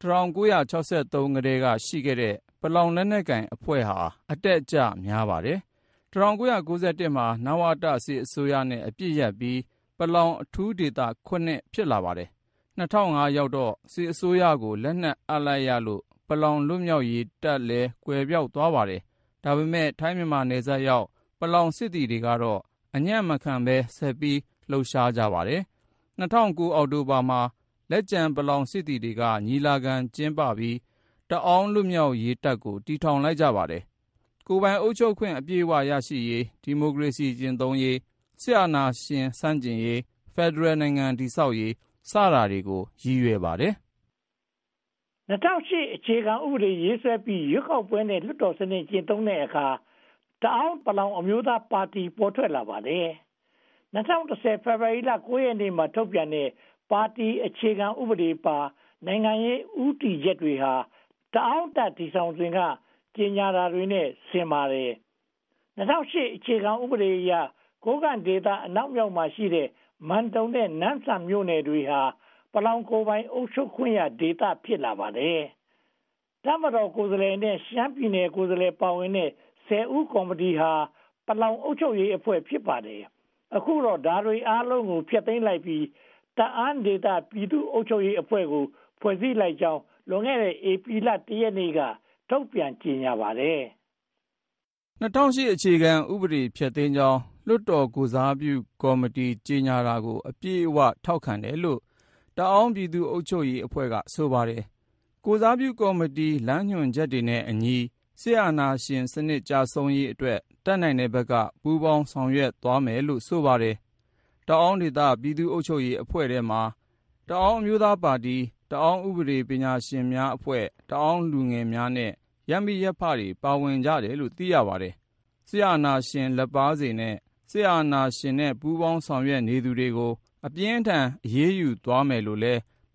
S18: 1963ကတည်းကရှိခဲ့တဲ့ပလောင်လက်နက်ကိုင်အဖွဲ့ဟာအတက်အကျများပါတယ်။1991မှာနဝတစစ်အစိုးရနဲ့အပြစ်ရပ်ပြီးပလောင်အထူးဒေသ9ဖြစ်လာပါတယ်။2005ရောက်တော့စစ်အစိုးရကိုလက်နက်အပ်လိုက်ရလို့ပလောင်လွတ်မြောက်ရေးတပ်လည်းကွယ်ပြောက်သွားပါတယ်။ဒါပေမဲ့ထိုင်းမြန်မာနယ်စပ်ရောက်ပလောင်စစ်သည်တွေကတော့အညံ့မခံပဲဆက်ပြီးလှုပ်ရှားကြပါတယ်။2009အောက်တိုဘာမှာလက်ကျန်ပလောင်စစ်သည်တွေကညီလာခံကျင်းပပြီးတအောင်းလွတ်မြောက်ရေးတပ်ကိုတီထောင်လိုက်ကြပါတယ်။ကိုယ်ပိုင်အုပ်ချုပ်ခွင့်အပြည့်အဝရရှိရေးဒီမိုကရေစီကျင့်သုံးရေးစစ်အာဏာရှင်ဆန့်ကျင်ရေးဖက်ဒရယ်နိုင်ငံတည်ဆောက်ရေးစတာတွေကိုရည်ရွယ်ပါတယ်
S16: ။2008အခြေခံဥပဒေရေးဆွဲပြီးရွေးကောက်ပွဲနဲ့လွှတ်တော်စနစ်ကျင့်သုံးတဲ့အခါတအောင်းပလောင်အမျိုးသားပါတီပေါ်ထွက်လာပါတယ်။2010ဖေဖော်ဝါရီလ9ရက်နေ့မှာထုတ်ပြန်တဲ့ပါတီအခြေခံဥပဒေပါနိုင်ငံရေးဥတီချက်တွေဟာတအောင်းတပ်တည်ဆောင်စဉ်ကကြေညာတာတွေနဲ့ဆင်ပါတယ်။2008အခြေခံဥပဒေအရကိုးကန့်ဒေသအနောက်မြောက်မှာရှိတဲ့မန်တုံနဲ့နန်းဆန်မြို့နယ်တွေဟာပလောင်ကိုယ်ပိုင်အုပ်ချုပ်ခွင့်ရဒေသဖြစ်လာပါတယ်။တပ်မတော်ကိုယ်စားလှယ်နဲ့ရှမ်းပြည်နယ်ကိုယ်စားလှယ်ပါဝင်တဲ့10ဦးကော်မတီဟာပလောင်အုပ်ချုပ်ရေးအဖွဲ့ဖြစ်ပါတယ်။အခုတော့ဒါတွေအားလုံးကိုဖျက်သိမ်းလိုက်ပြီးတအန်းဒေသပြည်သူ့အုပ်ချုပ်ရေးအဖွဲ့ကိုဖွဲ့စည်းလိုက်ကြောင်းလွန်ခဲ့တဲ့ဧပြီလ1ရက်နေ့ကထုတ်ပြန်ကြေညာပါတယ်
S18: ။2008အခြေခံဥပဒေဖျက်သိမ်းကြောင်းလွှတ်တော်ကိုစားပြုကော်မတီကြေညာတာကိုအပြည့်အဝထောက်ခံတယ်လို့တအောင်းပြည်သူ့အုပ်ချုပ်ရေးအဖွဲ့ကဆိုပါတယ်။ကိုစားပြုကော်မတီလမ်းညွှန်ချက်တွေနဲ့အညီစစ်အာဏာရှင်စနစ်ကြဆုံးရေးအတွက်တတ်နိုင်တဲ့ဘက်ကပူးပေါင်းဆောင်ရွက်သွားမယ်လို့ဆိုပါတယ်။တအောင်းဒေသပြည်သူ့အုပ်ချုပ်ရေးအဖွဲ့ထဲမှာတအောင်းအမျိုးသားပါတီတအောင်းဥပဒေပညာရှင်များအဖွဲ့တအောင်းလူငယ်များနဲ့ရပ်မိရပ်ဖတွေပါဝင်ကြတယ်လို့သိရပါတယ်။စစ်အာဏာရှင်လက်ပါစေနဲ့စစ်အာဏာရှင်နဲ့ပူးပေါင်းဆောင်ရွက်နေသူတွေကိုအပြင်းထန်အရေးယူသွားမယ်လို့လည်းပ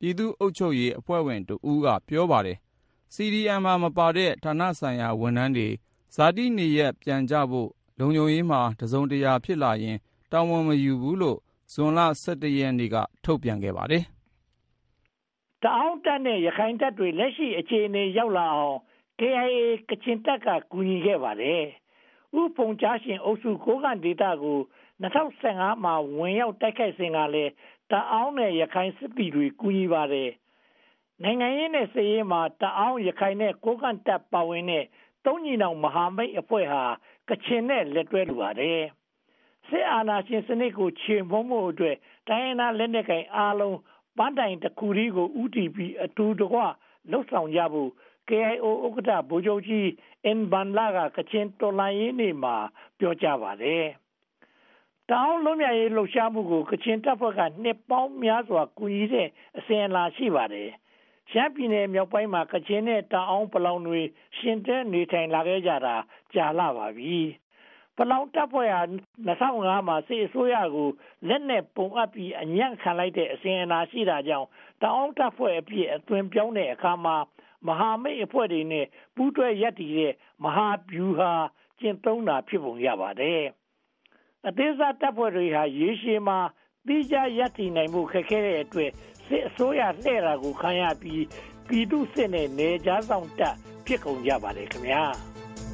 S18: ပြည်သူ့အုပ်ချုပ်ရေးအဖွဲ့ဝင်တဦးကပြောပါတယ်။ CDM မှာမပါတဲ့ဌာနဆိုင်ရာဝန်ထမ်းတွေဇာတိနေရပ်ပြန်ကြဖို့လုံခြုံရေးမှာတစုံတရာဖြစ်လာရင်တာဝန်မယူဘူးလို့ဇွန်လ17 ရက်နေ့ကထုတ်ပြန်ခဲ့ပါတယ်
S16: ။တအောင်းတပ်နဲ့ရခိုင်တပ်တွေလက်ရှိအခြေအနေရောက်လာအောင် KIA ကချင်တပ်ကကူညီခဲ့ပါတယ်။ဥပုံချရှင်အုပ်စုကိုကန့်ဒေသကို2015မှာဝင်ရောက်တိုက်ခိုက်စဉ်ကလည်းတအောင်းနဲ့ရခိုင်စစ်သည်တွေကူညီပါတယ်။နိုင်ငံရေးနဲ့စစ်ရေးမှာတအောင်းရခိုင်နဲ့ကိုကန့်တပ်ပါဝင်တဲ့သုံးညီနောင်မဟာမိတ်အဖွဲ့ဟာကချင်နဲ့လက်တွဲလိုပါတယ်။စစ်အာဏာရှင်စနစ်ကိုခြေမုံမှုအတွက်တိုင်းရင်းသားလက်နက်ကိုင်အားလုံးပန်းတိုင်တစ်ခုရီကိုဥတီပြီးအတူတကွလှုပ်ဆောင်ကြဖို့ KIO ဥက္ကဋ္ဌဗိုလ်ချုပ်ကြီးအင်ဘန်လာကကချင်တော်လှန်ရေးနေ့မှာပြောကြားပါတယ်။တောင်းလုံးမြရေးလှုပ်ရှားမှုကိုကချင်တပ်ဖွဲ့ကနှစ်ပေါင်းများစွာကူညီတဲ့အစဉ်အလာရှိပါတယ်။ရှမ်းပြည်နယ်မြောက်ပိုင်းမှာကချင်နဲ့တောင်အောင်ပလောင်တွေရှင်တဲနေထိုင်လာခဲ့ကြတာကြာလာပါပြီ။ပလောင်တပ်ဖွဲ့ဟာ2005မှာစစ်အစိုးရကိုလက်နက်ပုံအပ်ပြီးအညံ့ခံလိုက်တဲ့အစဉ်အလာရှိတာကြောင့်တောင်အောင်တပ်ဖွဲ့အဖြစ်အသွင်ပြောင်းတဲ့အခါမှာမဟာမိတ်အဖွဲ့တွေနဲ့ပူးတွဲရပ်တည်တဲ့မဟာဗျူဟာကျင့်သုံးတာဖြစ်ပုံရပါတယ်။အသေးစားတပ်ဖွဲ့တွေဟာရေရှည်မှာတိကျရပ်တည်နိုင်မှုခက်ခဲတဲ့အတွက်စစ်အစိုးရလှည့်တာကိုခံရပြီးပြည်သူစစ်နဲ့နေကြားဆောင်တပ်ဖြစ်ကုန်ကြပါတယ်ခင်ဗျာ။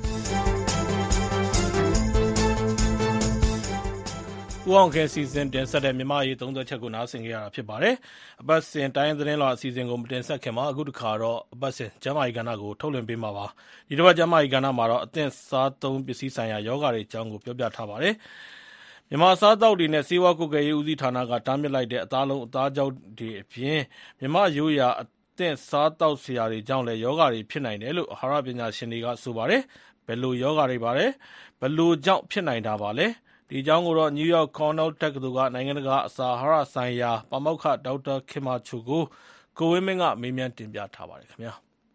S2: ဦးအောင်ခဲစီစဉ်တင်ဆက်တဲ့မြန်မာရေးသုံးသက်ချက်ကိုနားဆင်ကြရတာဖြစ်ပါတယ်။အပတ်စဉ်တိုင်းသတင်းလွှာအစီအစဉ်ကိုမတင်ဆက်ခင်မှာအခုတစ်ခါတော့အပတ်စဉ်ကျမ်းမာရေးကဏ္ဍကိုထုတ်လွှင့်ပေးမှာပါ။ဒီတစ်ပတ်ကျမ်းမာရေးကဏ္ဍမှာတော့အသင့်စားသုံးပစ္စည်းဆိုင်ရာယောဂတွေအကြောင်းကိုပြောပြထားပါတယ်။မြန်မာစားတောက်တွေနဲ့စေဝါကုတ်ကဲရေးဦးစီးဌာနကတားမြစ်လိုက်တဲ့အသားလုံးအသားကြောက်တွေအပြင်မြန်မာရိုးရာအသင့်စားတောက်ဆရာတွေကြောင့်လည်းယောဂတွေဖြစ်နိုင်တယ်လို့အာဟာရပညာရှင်တွေကဆိုပါတယ်။ဘယ်လိုယောဂတွေပါလဲ။ဘယ်လိုကြောင့်ဖြစ်နိုင်တာပါလဲ။ဒီအကြောင်းကိုတော့နယူးယောက်ကော်နယ်တက္ကသိုလ်ကနိုင်ငံတကာအစာအာဟာရဆိုင်ရာပါမောက္ခဒေါက်တာခင်မာချိုကိုကိုဝင်းမင်းကမေးမြန်းတင်ပြထားပါတယ်ခင်ဗျာ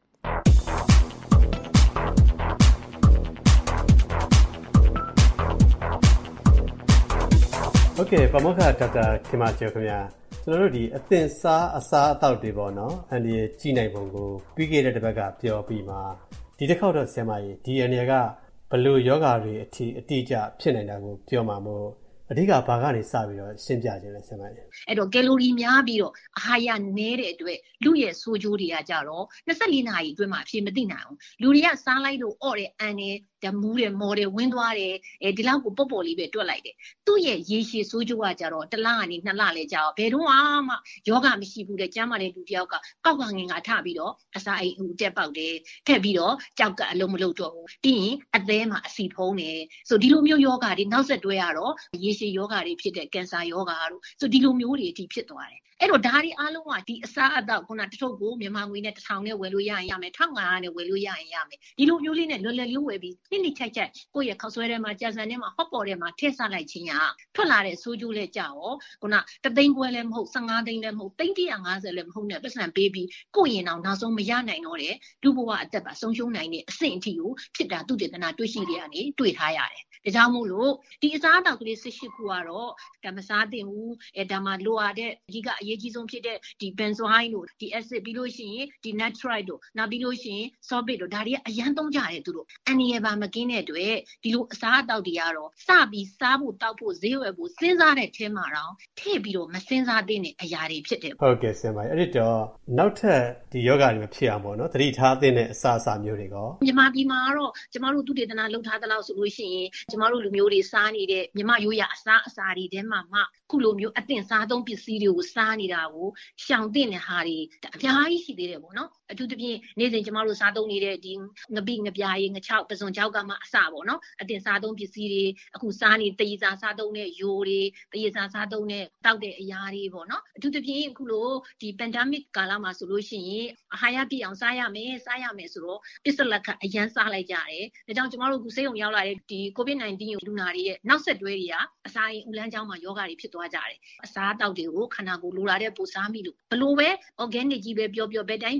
S19: ဟုတ်ကဲ့ပါမောက္ခဒေါက်တာခင်မာချိုခင်ဗျာကျွန်တော်တို့ဒီအသင်စားအစားအသောက်တွေပေါ့နော်အန်ဒီကြီးနိုင်ပုံကိုပြီးခဲ့တဲ့တစ်ပတ်ကပြောပြီးမှဒီတစ်ခေါက်တော့ဆရာမကြီးဒီအနေကဘလို့ယောဂါတွေအတိအကျဖြစ်နေတာကိုပြောမှာမို့အဓိကဘာကနေစပြီးတော့ရှင်းပြခြင်းလဲဆရာမကြီး
S20: အဲ့တော့ကယ်လိုရီများပြီးတော့အာဟာရနည်းတဲ့အတွက်လူရဲ့ဆိုးကျိုးတွေကကြတော့24နာရီအတွင်းမှာအဖြစ်မသိနိုင်အောင်လူတွေကစားလိုက်လို့အော့တယ်အန်တယ်တမူးတယ်မော်တယ်ဝင်းသွားတယ်ဒီလောက်ကိုပေါ့ပေါ့လေးပဲတွက်လိုက်တယ်သူ့ရဲ့ရေရှည်ဆိုးကျိုးကကြတော့တစ်လကနေ2လလဲကြာတော့ဘယ်တော့မှယောဂမရှိဘူးတဲ့ကျမ်းမာတဲ့လူတယောက်ကကောက်ကငင်ကထပြီးတော့အစာအိမ်ဦးတက်ပေါက်တယ်ထက်ပြီးတော့ကြောက်ကအလုံးမလုံးတော့ဘူးပြီးရင်အသေးမှာအစီဖုံးတယ်ဆိုဒီလိုမျိုးယောဂတွေနောက်ဆက်တွဲရတော့ရေရှည်ယောဂတွေဖြစ်တဲ့ကင်ဆာယောဂါတို့ဆိုဒီလိုမျိုးတွေအထိဖြစ်သွားတယ်အဲ့တော့ဒါတွေအားလုံးကဒီအစားအသောက်ခုနတထုပ်ကိုမြန်မာငွေနဲ့1000နဲ့ဝယ်လို့ရရင်ရမယ်1500နဲ့ဝယ်လို့ရရင်ရမယ်ဒီလိုမျိုးလေးနဲ့လွယ်လွယ်လေးဝယ်ပြီးနိမ့်နိမ့်ချိုက်ချိုက်ကိုယ့်ရဲ့ခောက်ဆွဲထဲမှာကြာစံထဲမှာဟော့ပေါ်ထဲမှာထည့်ဆလိုက်ခြင်းကထွက်လာတဲ့ဆိုးကျိုးလဲကြောက်ခုန3သိန်းခွဲလည်းမဟုတ်15သိန်းလည်းမဟုတ်350လည်းမဟုတ်နဲ့ပတ်စံပေးပြီးကိုယ့်ရင်အောင်နောက်ဆုံးမရနိုင်တော့တဲ့လူဘဝအသက်ပါဆုံးရှုံးနိုင်တဲ့အဆင့်အထိကိုဖြစ်တာသူတေသနာတွေ့ရှိရကနေတွေ့ထားရတယ်ဒါကြောင့်မို့လို့ဒီအစားအသောက်ကလေး18ခုကတော့ဒါမစားသင့်ဘူးဒါမှလိုအပ်တဲ့အဓိကအရေးကြီးဆုံးဖြစ်တဲ့ဒီ benzoyl တို့ဒီ acid ပြီးလို့ရှိရင်ဒီ nitrite တို့နောက်ပြီးလို့ရှိရင် sorbate တို့ဒါတွေကအရန်သုံးကြတယ်သူတို့အန်ရပါမကင်းတဲ့အတွက်ဒီလိုအစားအသောက်တွေကတော့စပြီးစားဖို့တောက်ဖို့ဈေးဝယ်ဖို့စဉ်းစားတဲ့ထဲမှာတော့ထည့်ပြီးတော့မစဉ်းစားသင့်တဲ့အရာတွေဖြစ်တယ်
S19: ဟုတ်ကဲ့ဆရာမအဲ့ဒီတော့နောက်ထပ်ဒီယောဂတွေမဖြစ်အောင်ပေါ့နော်သတိထားသင့်တဲ့အစားအစာမျိုးတွေကော
S20: မြန်မာပြည်မှာတော့ကျမတို့သူတေသနာလှုပ်ထားသလောက်ဆိုလို့ရှိရင်ကျမတို့လူမျိုးတွေစားနေတဲ့မြန်မာရိုးရာအစားအစာတွေထဲမှာမှခုလိုမျိုးအသင့်စားသုံးပစ္စည်းတွေကိုစားနေတာကိုရှောင်သင့်တဲ့ဟာတွေအများကြီးရှိသေးတယ်ပေါ့နော်အထူးသဖြင့်နေ့စဉ်ကျမတို့စားသုံးနေတဲ့ဒီငပိငပြားရည်ငချောက်ပစွန်ကြောက်ကမှအစပေါ့နော်အသင့်စားသုံးပစ္စည်းတွေအခုစားနေတရေစာစားသုံးတဲ့ယိုတွေတရေစာစားသုံးတဲ့တောက်တဲ့အရာတွေပေါ့နော်အထူးသဖြင့်အခုလိုဒီ pandemic ကာလမှာဆိုလို့ရှိရင်အာဟာရပြည့်အောင်စားရမယ်ဆိုတော့ပစ္စလက်ခအရန်စားလိုက်ကြတယ်ဒါကြောင့်ကျမတို့အခုဆေးရုံရောက်လာတဲ့ဒီ COVID-19 လူနာတွေရဲ့နောက်ဆက်တွဲတွေကအစာအိမ်ဦးလမ်းကြောင်းမှာယောဂတွေဖြစ်သွားကြတယ်အစားအသောက်တွေကိုခန္ဓာကိုယ်လိုလာတဲ့ပိုစားမိလို့ဘလို့ပဲ organic ကြီးပဲပြောဘယ်တိုင်းပြည်ကဝင်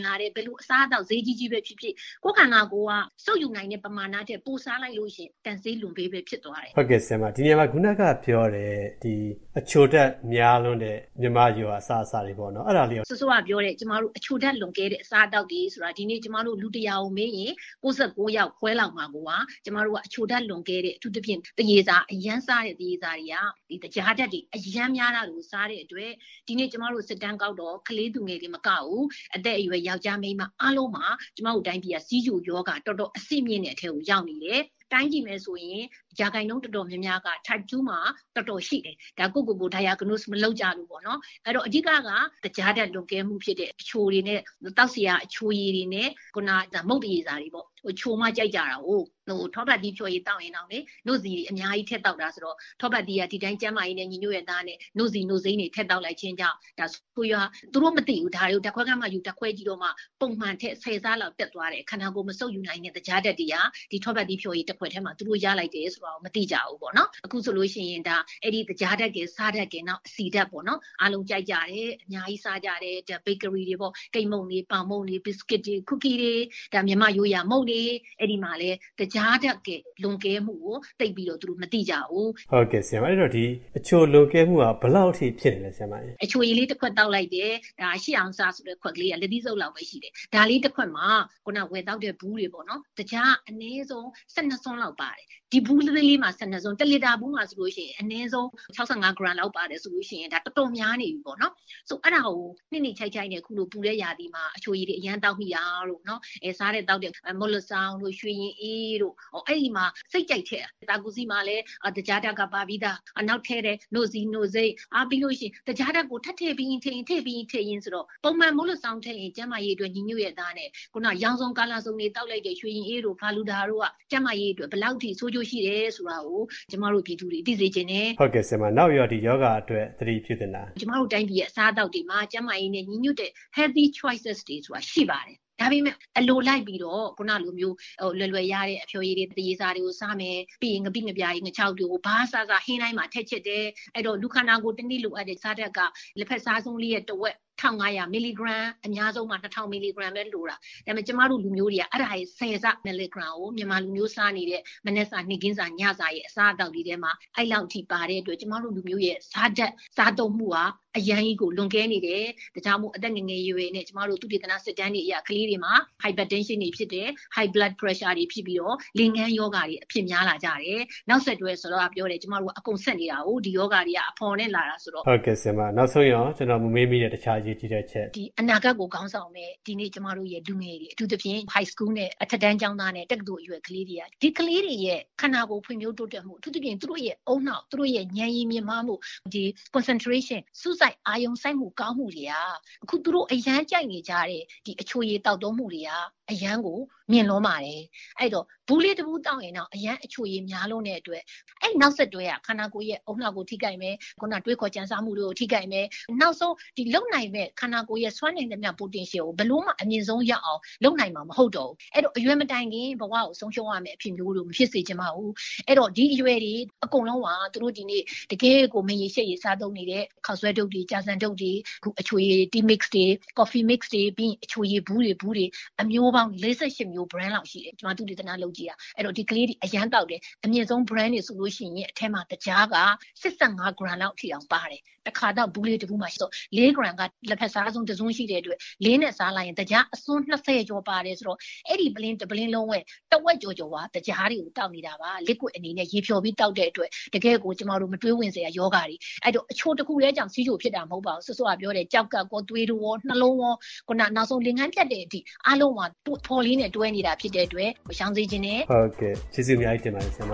S20: လာတဲ့ဘယ်လိုအစားအသောက်ဈေးကြီးပဲဖြစ်ဖြစ်ကိုယ်ခန္ဓာကိုယ်ကစုပ်ယူနိုင်တဲ့ပမာဏတဲ့ပိုစားလိုက်လို့ရှိရင်တန်ဆေးလွန်ပေးပဲဖြစ်သွားတယ်
S19: ဟုတ်ကဲ့ဆရာမဒီနေရာမှာခုနကပြောတယ်ဒီအချိုတက်များလွန်းတဲ့မြမယိုအစားအစာတွေပေါ့နော်အဲ့ဒါလေး
S20: ဆိုကပြောတယ်ကျမတို့အချိုတက်လွန်ခဲ့တဲ့အစားအသောက်တွေဆိုတာဒီနေ့ကျမတို့လူတရာကိုမေးရင်69ယောက်ခွဲလောက်မှာကိုကကျမတို့ကအချိုတက်လွန်ခဲ့တဲ့အထူးသဖြင့်တရေစာအရန်စားတဲ့တရေစာတွေကဒီတရားဓာတ်တွေအရန်များတာလို့စားတဲ့အတွက်ဒီနေ့ကျမတို့စစ်တမ်းကောက်တော့ကလေးသူငယ်တွေမကဘူးအသက်အရွယ်ယောက်ျားမိန်းမအားလုံးမှာကျမတို့တိုင်းပြည်ကစီးကျူယောဂတော်တော်အဆင့်မြင့်တဲ့အထက်ကိုရောက်နေတယ်တိုင်းကြည့်မယ်ဆိုရင်ဂျာကိုင်နှုန်းတော်တော်များများက type 2မှာတော်တော်ရှိတယ်ဒါကို diagnose မလုပ်ကြဘူးပေါ့နော်အဲ့တော့အဓိကကကြားတတ်လွန်ကဲမှုဖြစ်တဲ့အချိုတွေနဲ့တောက်စီရအချိုရည်တွေနဲ့ခုနမုတ်တရေစာတွေပေါ့ချိုမှကြိုက်ကြတာဟုတ်ထောပတ်တီးဖြော်ရည်တောက်ရင်တော့လေနှုတ်စီအများကြီးထက်တောက်တာဆိုတော့ထောပတ်တီးကဒီတိုင်းကျမ်းမာရေးနဲ့ညီညွတ်ရဲ့သားနဲ့နှုတ်စီနှုတ်စိမ်းတွေထက်တောက်လိုက်ခြင်းကြောင့်ဒါဆိုရသူတို့မသိဘူးဒါတွေကိုတက်ခွဲကမှယူတက်ခွဲကြည့်တော့မှပုံမှန်ထက်10စားလောက်တက်သွားတယ်ခန္ဓာကိုယ်မဆုပ်ယူနိုင်တဲ့ကြားတတ်တွေကဒီထောပတ်တီးဖြော်ရည်တက်ခွဲထဲမှာသူတို့ရလိုက်တယ်ဆိုတော့မသိကြဘူးပေါ့နော်အခုဆိုလို့ရှိရင်ဒါအဲ့ဒီကြားတတ်ကစားတတ်ကနောက်အစီဓာတ်ပေါ့နော်အားလုံးကြိုက်ကြတယ်အများကြီးစားကြတယ်ဒါ bakery တွေပေါ့ကိတ်မုန့်တွေပါမုန့်တွေ biscuit တွေ cookie တွေဒါမြန်မာရိုးရာမုန့်တွေအဲ့ဒီမှာလဲကြားတတ်ကလွန်ကဲမှုကိုသိပြီးတော့သူတို့မသိကြဘူး
S19: ဟုတ်ကဲ့ဆရာမအဲ့တော့ဒီအချိုလွန်ကဲမှုကဘယ်လောက်အထိဖြစ်နေလဲဆရာမ
S20: အချိုရည်လေးတစ်ခွက်တောက်လိုက်တယ်ဒါရှစ်အောင်စားဆိုတဲ့ခွက်ကလေးကလက်သီးစုပ်လောက်ပဲရှိတယ်ဒါလေးတစ်ခွက်မှာခုနဝယ်တောက်တဲ့ဘူးတွေပေါ့နော်ကြားအနည်းဆုံး12စွန်းလောက်ပါတယ်ဒီဘူးလေးမှာ12စွန်း1လီတာဘူးမှာဆိုလို့ရှိရင်အနည်းဆုံး65 gram လောက်ပါတယ်ဆိုလို့ရှိရင်ဒါတော်တော်များနေပြီပေါ့နော်ဆိုအဲ့ဒါကိုနှစ်ချိုက်ချိုက်နဲ့ခုလိုပူတဲ့ຢာဒီမှာအချိုရည်တွေအရန်တောက်မိတာလို့နော်စားတဲ့တောက်တဲ့မော်လဆောင်တို့ရွှေရင်အေးတို့အဲ့ဒီမှာစိတ်ကြိုက်တဲ့တာကူစီမှာလည်းကြားတတ်ကပါပြီးသားနောက်ထဲတဲ့နှုတ်စီနှုတ်စိတ်ပြီးလို့ရှိရင်ကြားတတ်ကိုထပ်ထည့်ပြီးထည့်ရင်ဆိုတော့ပုံမှန်မော်လဆောင်ထည့်ရင်ကျန်းမာရေးအတွက်ညီညွတ်ရဲ့သားနဲ့ခုနရောင်စုံကာလာစုံတွေတောက်လိုက်တဲ့ရွှေရင်အေးတို့ဖာလူဒါတို့ကကျန်းမာရေးအတွက်ဘယ်လောက်ထိဆိုးကျိုးရှိတယ်ဆိုတာကိုကျမတို့ပြည်သူတွေသိစေချင်တယ်
S19: ဟုတ်ကဲ့ဆရာမနောက်ရောဒီယောဂအတွက်သတိပြုသင့်တာ
S20: ကျမတို့တိုင်းပြည်ရဲ့အစားအသောက်တွေမှာကျန်းမာရေးနဲ့ညီညွတ်တဲ့ healthy choices တွေဆိုတာရှိပါတယ်ဒါပေမဲ့အလိုလိုက်ပြီးတော့ခုနလိုမျိုးလွယ်ရတဲ့အဖြော်ရည်တွေတရေစာတွေကိုစားမယ်ပြီးရင်ငပိငပြားကြီးငချောက်တွေကိုဘာစားဟင်းတိုင်းမှာထည့်ချစ်တယ်အဲ့တော့လူခန္ဓာကိုယ်တနည်းလိုအပ်တဲ့စားတက်ကလက်ဖက်စားဆုံးလေးရဲ့တဝက်1500 မီလီဂရမ်အများဆုံးမှာ2000မီလီဂရမ်ပဲလိုတာဒါပေမဲ့ကျမတို့လူမျိုးတွေကအဲ့ဒါရဲ့10ဆမီလီဂရမ်ကိုမြန်မာလူမျိုးစားနေတဲ့မနေ့စာနေ့ကင်းစာညစာရဲ့အစားအသောက်တွေထဲမှာအဲ့လောက်ထိပါတဲ့အတွက်ကျမတို့လူမျိုးရဲ့စားသုံးမှုကအရန်ကြီးကိုလွန်ကဲနေတယ်ဒါကြောင့်မို့အသက်ငယ်ငယ်ရွယ်နဲ့ကျမတို့သူတေသနာစစ်တမ်းတွေအရာကလေးတွေမှာ hypertension တွေဖြစ်တယ် high blood pressure တွေဖြစ်ပြီးတော့လင်ငန်းယောဂတွေအဖြစ်များလာကြတယ်နောက်ဆက်တွဲဆိုတော့ပြောတယ်ကျမတို့ကအကုန်ဆက်နေတာကိုဒီယောဂတွေကအဖော်နဲ့လာတာဆိုတော့
S19: ဟုတ်ကဲ့ဆရာမနောက်ဆုံးရောကျွန်တော်မေးမိတဲ့တခြားရေးကြည့်တဲ့ချက်
S20: ဒီအနာဂတ်ကိုခေါင်းဆောင်မဲ့ဒီနေ့ကျမတို့ရဲ့လူငယ်တွေအထူးသဖြင့် high school နဲ့အထက်တန်းကျောင်းသားနဲ့တက္ကသိုလ်အရွယ်ကလေးတွေကဒီကလေးတွေရဲ့ခန္ဓာကိုယ်ဖွံ့ဖြိုးတိုးတက်မှုအထူးသဖြင့်သူတို့ရဲ့အုံနောက်သူတို့ရဲ့ဉာဏ်ရည်မြင့်မားမှုဒီ concentration စူးစိုက်အာယုံစိုက်မှုကောင်းမှုတွေကအခုသူတို့အရန်ကြိုက်နေကြတဲ့ဒီအချိုရည်တောက်သုံးမှုတွေကအရန်ကိုမြင်လုံးပါတယ်အဲ့တော့ဘူးလေးတဘူးတောက်ရင်တော့အရန်အချိုရည်များလုံးတဲ့အတွက်အဲ့နောက်ဆက်တွဲခန္ဓာကိုယ်ရဲ့အုံနောက်ကိုထိကြိုက်မယ်ခုနတွေးခေါ်ကြံစားမှုတွေကိုထိကြိုက်မယ်နောက်ဆုံးဒီလုံနိုင်မဲ့ခန္ဓာကိုယ်ရဲ့စွမ်းနိုင်တဲ့မြတ် potential ကိုဘလို့မှအမြင့်ဆုံးရအောင်လုံနိုင်မှာမဟုတ်တော့ဘူးအဲ့တော့အရွယ်မတိုင်ခင်ဘဝကိုဆုံးရှုံးရမယ်အဖြစ်မျိုးလို့မဖြစ်စေချင်ပါဘူးအဲ့တော့ဒီအရွယ်တွေအကုန်လုံးကသူတို့ဒီနေ့တကယ်ကိုမရေရှက်ရေစားသုံးနေတဲ့ခောက်ဆွဲတုပ်တွေကြာစံတုပ်တွေအခုအချိုရည် tea mix တွေ coffee mix တွေပြီးအချိုရည်ဘူးတွေအမျိုးပေါင်း48မျိုး brand လောက်ရှိတယ်ကျွန်တော်သူတေသနာလုပ်ကြည့်တာအဲ့တော့ဒီကလေးတွေအရန်တောက်တယ်အမြင့်ဆုံး brand တွေဆိုလို့ရှိရင်အထက်မှာတကြားက85 gram လောက်ထိအောင်ပါတယ်တခါတော့ဘူးလေးတစ်ဘူးမှာဆို4 gram ကလက်ဖက်စားဆုံးတစ်စုံရှိတဲ့အတွက်လေးနဲ့စားလိုက်ရင်တကြားအစွန်း20ကျော်ပါတယ်ဆိုတော့အဲ့ဒီပလင်းတစ်ပလင်းလုံးဝတဝက်ကျော်ကတကြားတွေကိုတောက်နေတာပါ liquid အနေနဲ့ရေဖြော်ပြီးတောက်တဲ့အတွက်တကယ်ကိုကျမတို့မတွေးဝင်စရာယောဂါတွေအဲ့တော့အချို့တစ်ခုတည်းကြောင့်စီးချိုဖြစ်တာမဟုတ်ပါဘူးဆွပြောတယ်ကြောက်ကကောသွေးတို့ရောနှလုံးရောခုနနောက်ဆုံးလင်ငန်းပြတ်တဲ့အထိအားလုံးကဖော်လေးနဲ့တွဲနေတာဖြစ်တဲ့အတွက်ရှောင်းစေခြင်းနဲ့
S19: ဟုတ်ကဲ့ကျေးဇူးအများကြီးတင်ပါတယ်ဆရာမ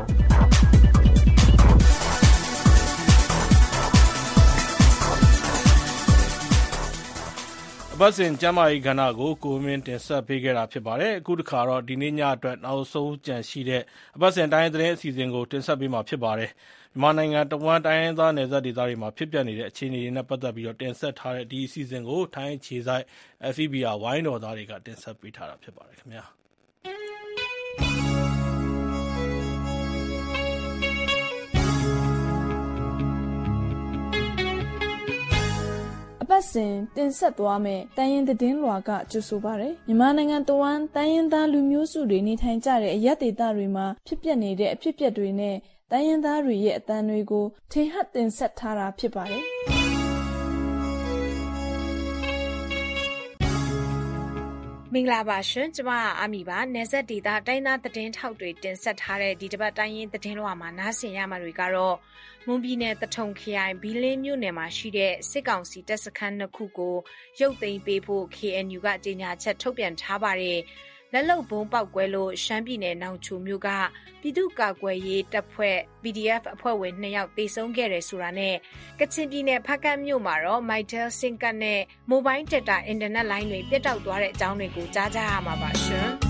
S2: ပတ်စဉ်ကျမ်းမာရေးကဏ္ဍကိုကိုမင်းတင်ဆက်ပေးခဲ့တာဖြစ်ပါတယ်အခုတစ်ခါတော့ဒီနေ့ညအတွက်နောက်ဆုံးကြံရှိတဲ့အပတ်စဉ်တိုင်းသတင်းအစီအစဉ်ကိုတင်ဆက်ပေးမှာဖြစ်ပါတယ်မြန်မာနိုင်ငံတဝန်းတိုင်းရင်းသားနယ်စပ်ဒေသတွေမှာဖြစ်ပျက်နေတဲ့အခြေအနေတွေနဲ့ပတ်သက်ပြီးတော့တင်ဆက်ထားတဲ့ဒီအစီအစဉ်ကိုထိုင်းခြေဆိုင် FEBR ဝိုင်းတော်သားတွေကတင်ဆက်ပေးထားတာဖြစ်ပါတယ်ခင်ဗျာ
S21: အပတ်စဉ်တင်ဆက်သွားမယ့်တိုင်းရင်းသတင်းလွှာကကြိုဆိုပါရယ်မြန်မာနိုင်ငံတဝန်းတိုင်းရင်းသားလူမျိုးစုတွေနေထိုင်ကြတဲ့အရပ်ဒေသတွေမှာဖြစ်ပျက်နေတဲ့အဖြစ်အပျက်တွေနဲ့တိုင်းရင်းသားတွေရဲ့အသံတွေကိုထင်ဟပ်တင်ဆက်ထားတာဖြစ်ပါတယ်
S9: မင်္ဂလာပါရှင်ကျမအာမီပါနယ်စပ်ဒေသတိုင်းသားသတင်းထောက်တွေတင်ဆက်ထားတဲ့ဒီတစ်ပတ်တိုင်းရင်းသတင်းလွှာမှာနားဆင်ရမှာတွေကတော့မွန်ပြည်နယ်တထုံခရိုင်ဘီလင်းမြို့နယ်မှာရှိတဲ့စစ်ကောင်စီတပ်စခန်း2ခုကိုရုပ်သိမ်းပေးဖို့ KNU ကကြေညာချက်ထုတ်ပြန်ထားပါတယ်လက်လုံဘုံပေါက်ကွဲလို့ရှမ်းပြည်နယ်နောင်ချိုမြို့ကပြည်သူ့ကာကွယ်ရေးတပ်ဖွဲ့ PDF အဖွဲ့ဝင်2ယောက်သေဆုံးခဲ့တယ်ဆိုတာနဲ့ကချင်ပြည်နယ်ဖားကန့်မြို့မှာတော့ Mytel စင်ကတ်နဲ့ Mobile Data Internet လိုင်းတွေပြတ်တောက်သွားတဲ့အကြောင်းတွေကိုကြားကြရမှာပါရှင်။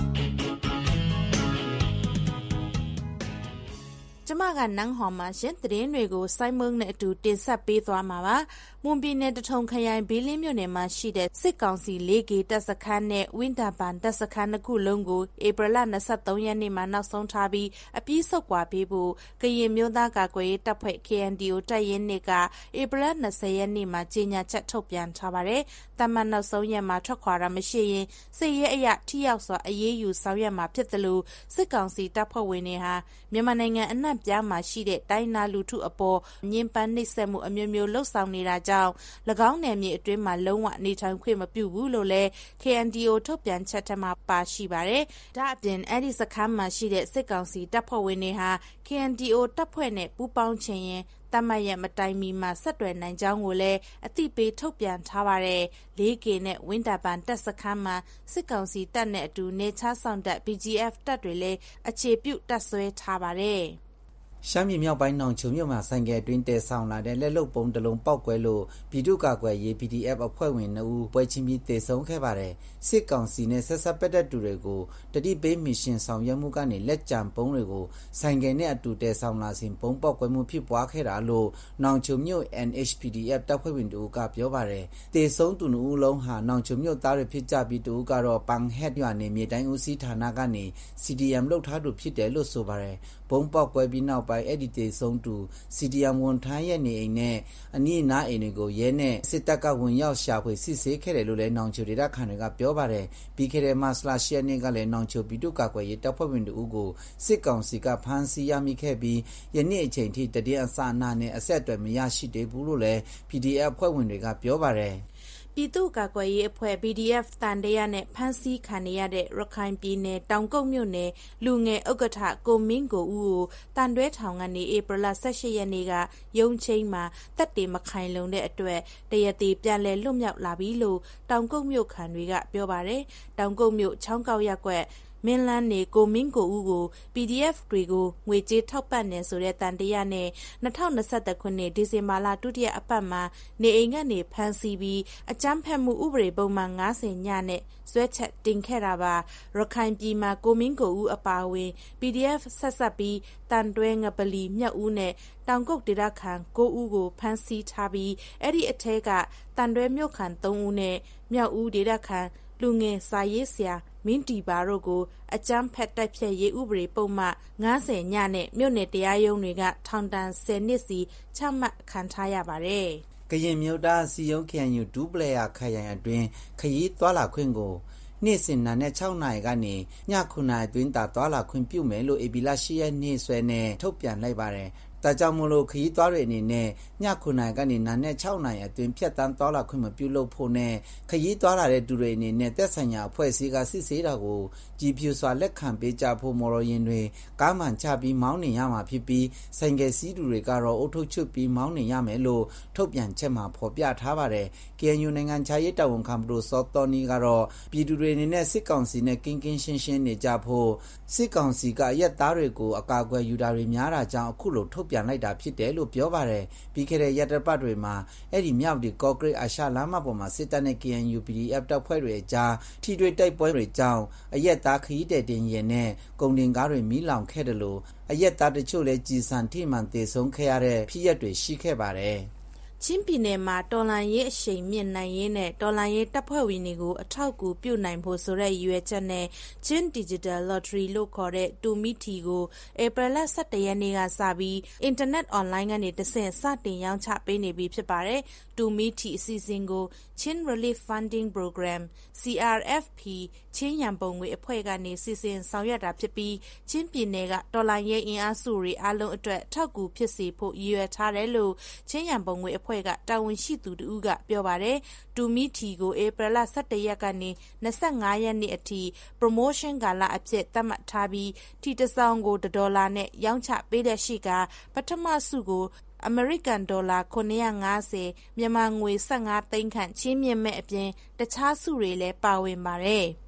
S9: ကျမကနန်းဟော်မှာရှင်သတင်းတွေကိုစိုင်းမုံနဲ့အတူတင်ဆက်ပေးသွားမှာပါ။မွန်ပြည်နယ်တထုံခရိုင်ဘီလင်းမြို့နယ်မှာရှိတဲ့စစ်ကောင်စီ 4K တပ်စခန်းနဲ့ဝင်းတာပန်တပ်စခန်း2ခုလုံးကိုဧပြီလ23ရက်နေ့မှာနောက်ဆုံးထားပြီးအပြီးဆုတ်ခွာပေးဖို့ကရင်မျိုးသားကာကွယ်ရေးတပ်ဖွဲ့ KNDO တပ်ရင်းနှစ်ကဧပြီလ20ရက်နေ့မှာကြေညာချက်ထုတ်ပြန်ထားပါတယ်။တမန်နောက်ဆုံးရက်မှာထွက်ခွာတာမရှိရင်စစ်ရေးအရာထိရောက်စွာအရေးယူဆောင်ရွက်မှာဖြစ်တယ်လို့စစ်ကောင်စီတပ်ဖွဲ့ဝင်တွေဟာမြန်မာနိုင်ငံအနှံ့ပြားမှာရှိတဲ့တိုင်းနာလူထုအပေါ်ညင်ပန်းနှိပ်စက်မှုအမျိုးမျိုးလှုပ်ဆောင်နေတာကြောင့်၎င်းနယ်မြေအတွင်းမှာလုံးဝနေထိုင်ခွင့်မပြုဘူးလို့လည်း KNDO ထုတ်ပြန်ချက်ထဲမှာပါရှိပါတယ်။ဒါအပြင်အဲ့ဒီစခန်းမှာရှိတဲ့စစ်ကောင်စီတပ်ဖွဲ့ဝင်တွေဟာ KNDO တပ်ဖွဲ့နဲ့ပူးပေါင်းချင်ရင်တမတ်ရမတိုင်မီမှာဆက်တွယ်နိုင်ကြောင်းကိုလည်းအသိပေးထုတ်ပြန်ထားပါတယ်။ 4K နဲ့ဝင်းတာပန်တပ်စခန်းမှာစစ်ကောင်စီတပ်နဲ့အတူနေချဆောင်တပ် BGF တပ်တွေလည်းအခြေပြုတပ်ဆွဲထားပါတယ်။
S22: ရှမ်းပြည်မြောက်ပိုင်းနောင်ချုံမြို့မှာဆိုင်ကယ်အတွင်းတဲဆောင်လာတဲ့လက်လုံပုံတလုံးပောက်ကွဲလို့ပြည်သူ့ကာကွယ်ရေး PDF အဖွဲ့ဝင်2ဦးပွဲချင်းပြီးသေဆုံးခဲ့ပါတယ်။စစ်ကောင်စီနဲ့ဆက်ဆက်ပတ်သက်သူတွေကိုတတိပေးမစ်ရှင်ဆောင်ရွက်မှုကနေလက်ကြံပုံးတွေကိုဆိုင်ကယ်နဲ့အတူတဲဆောင်လာစဉ်ပုံပောက်ကွဲမှုဖြစ်ပွားခဲ့တာလို့နောင်ချုံမြို့ NHPDF တပ်ဖွဲ့ဝင်တို့ကပြောပါတယ်။သေဆုံးသူ2ဦးလုံးဟာနောင်ချုံမြို့သားတွေဖြစ်ကြပြီးတူကတော့ပန်ဟက်ရွာနေမြေတိုင်းဦးစီးဌာနကနေ CDM လှုပ်ထားသူဖြစ်တယ်လို့ဆိုပါတယ်။ပုံပောက်ကွဲပြီးနောက်အဲ့ဒီတေဆုံးသူ CDM ဝန်ထမ်းရဲ့နေအိမ်နဲ့အနီးနားအိမ်တွေကိုရဲနဲ့စစ်တပ်ကဝင်ရောက်ရှာဖွေစစ်ဆေးခဲ့တယ်လို့လည်းနောင်ချိုဒေသခံတွေကပြောပါတယ်ပြီးခဲ့တဲ့မတ်လ10ရက်နေ့ကလည်းနောင်ချိုပြည်သူ့ကာကွယ်ရေးတပ်ဖွဲ့ဝင်တို့ကိုစစ်ကောင်စီကဖမ်းဆီးရမိခဲ့ပြီးယနေ့အချိန်ထိတည်င်းအစအနာနဲ့အဆက်အသွယ်မရရှိသေးဘူးလို့လည်း PDF အဖွဲ့ဝင်တွေကပြောပါတယ်
S9: ပြည်သူ့ကာကွယ်ရေးအဖွဲ့ BDF တန်တရနဲ့ဖမ်းဆီးခံရတဲ့ရခိုင်ပြည်နယ်တောင်ကုတ်မြို့နယ်လူငယ်ဥက္ကဋ္ဌကိုမင်းကိုဦးကိုတန်တွဲထောင်ကနေဧပြီလ18ရက်နေ့ကရုံးချင်းမှာတပ်တေမခိုင်လုံတဲ့အတွက်တရတီပြန်လည်လွတ်မြောက်လာပြီလို့တောင်ကုတ်မြို့ခံတွေကပြောပါတယ်တောင်ကုတ်မြို့ချောင်းကောက်ရက်ကွက်မင်းလန်းနေကိုမင်းကိုဦးကို PDF တွေကိုငွေကြေးထောက်ပံ့နေဆိုတဲ့တန်တရနဲ့2021ခုနှစ်ဒီဇင်ဘာလဒုတိယအပတ်မှာနေအိမ်ကနေဖမ်းဆီးပြီးအကြမ်းဖက်မှုဥပဒေပုံမှန်90ညနဲ့ဆွဲချက်တင်ခဲ့တာပါရခိုင်ပြည်မှာကိုမင်းကိုဦးအပါအဝင် PDF ဆက်ဆက်ပြီးတန်တွဲငပလီမြတ်ဦးနဲ့တောင်ကုတ်ဒေသခံ9ဦးကိုဖမ်းဆီးထားပြီးအဲ့ဒီအထက်ကတန်တွဲမြို့ခံ3ဦးနဲ့မြောက်ဦးဒေသခံလူငယ်စာရေးဆရာမင်းတီပါတို့ကိုအကြမ်းဖက်တိုက်ဖျက်ရေးဥပဒေပုံမှန်90ညနဲ့မြို့နယ်တရားရုံးတွေကထောင်ဒဏ်10နှစ်စီချမှတ်ခံထားရပါတယ်
S22: ။ကရင်မြို့သားစီယုံ KNU ဒူပလေယာခရိုင်အတွင်းခရီးသွားလာခွင့်ကိုနေ့စဉ်နာနဲ့6နာရီကနေည9နာရီအတွင်းသွားလာခွင့်ပြုမယ်လို့ AB လ10ရက်နေ့စွဲနဲ့ထုတ်ပြန်လိုက်ပါတယ်။ဒါကြောင့်မို့လို့ခရီးသွားတွေအနေနဲ့ည9နာရီကနေနာနဲ့6နာရီအတွင်းဖြတ်တန်းသွားလာခွင့်မပြုလုပ်ဖို့နဲ့ခရီးသွားလာတဲ့သူတွေအနေနဲ့သက်ဆိုင်ရာအဖွဲ့အစည်းကစစ်ဆေးတာကိုကြည်ဖြူစွာလက်ခံပေးကြဖို့မော်တော်ယာဉ်တွေကားမှန်ချပြီးမောင်းနှင်ရမှာဖြစ်ပြီးဆိုင်ကယ်စီးသူတွေကတော့အုတ်ထုတ်ချွတ်ပြီးမောင်းနှင်ရမယ်လို့ထုတ်ပြန်ချက်မှာဖော်ပြထားပါတယ်။ KNU နိုင်ငံခြားရေးတာဝန်ခံပဒိုစောတော်နီကတော့ပြည်သူတွေအနေနဲ့စစ်ကောင်စီနဲ့ကင်းကင်းရှင်းရှင်းနေကြဖို့စစ်ကောင်စီကရက်သားတွေကိုအကာအကွယ်ယူတာတွေများတာကြောင့်အခုလိုထုတ်ပြန်လိုက်တာဖြစ်တယ်လို့ပြောပါတယ်ပြီးခဲ့တဲ့ရက်တပတ်တွေမှာအဲ့ဒီမြောက်ဒီကော့ဂရိတ်အာရှလမ်းမပေါ်မှာစစ်တပ်နဲ့ KNU PDF တပ်ဖွဲ့တွေအကြားထိတွေ့တိုက်ပွဲတွေကြောင့်အရက်သားခရီးတဲ့တင်ရင်နဲ့ကုန်တင်ကားတွေမီးလောင်ခဲ့တယ်လို့အရက်သားတချို့လည်းကြည်စံထိမှန်သေဆုံးခဲ့ရတဲ့ဖြစ်ရပ်တွေရှိခဲ့ပါတယ်
S9: တ
S1: ချင်းပြည်နယ်မှာတော်လှန်ရေးအရှိန်မြင့်နိုင်ရေးနဲ့တော်လှန်ရေးတပ်ဖွဲ့ဝင်တွေကိုအထောက်အကူပြုနိုင်ဖို့ဆိုတဲ့ရည်ရွယ်ချက်နဲ့ချင်း Digital Lottery လို့ခေါ်တဲ့တူမီထီကိုဧပြီလ 17 ရက်နေ့ကစပြီးအင်တာနက်အွန်လိုင်းကနေတဆင့်စတင်ရောင်းချပေးနေပြီဖြစ်ပါတယ်။တူမီထီအစီအစဉ်ကို Chin Relief Funding Program CRFP ချင်းရန်ပုံငွေအဖွဲ့ကနေစီစဉ်ဆောင်ရွက်တာဖြစ်ပြီးချင်းပြည်နယ်ကတော်လှန်ရေးအင်အားစုတွေအားလုံးအတွက်ထောက်ကူဖြစ်စေဖို့ရည်ရွယ်ထားတယ်လို့ချင်းရန်ပုံငွေအဖွဲ့ကတာဝန်ရှိသူတဦးကပြောပါတယ်။တူမီထီကိုဧပြီလ 17 ရက်ကနေ25 ရက်နေ့အထိ promotion ကာလအဖြစ်သတ်မှတ်ထားပြီးထီတစ်ဆောင်ကို$နဲ့ရောင်းချပေးတဲ့ရှိကပထမဆုကိုအမေရိကန်ဒေါ်လာ950မြန်မာငွေ15 သိန်းခန့်ချင်းမြင့်မဲ့အပြင်တခြားဆုတွေလည်းပါဝင်ပါတယ်။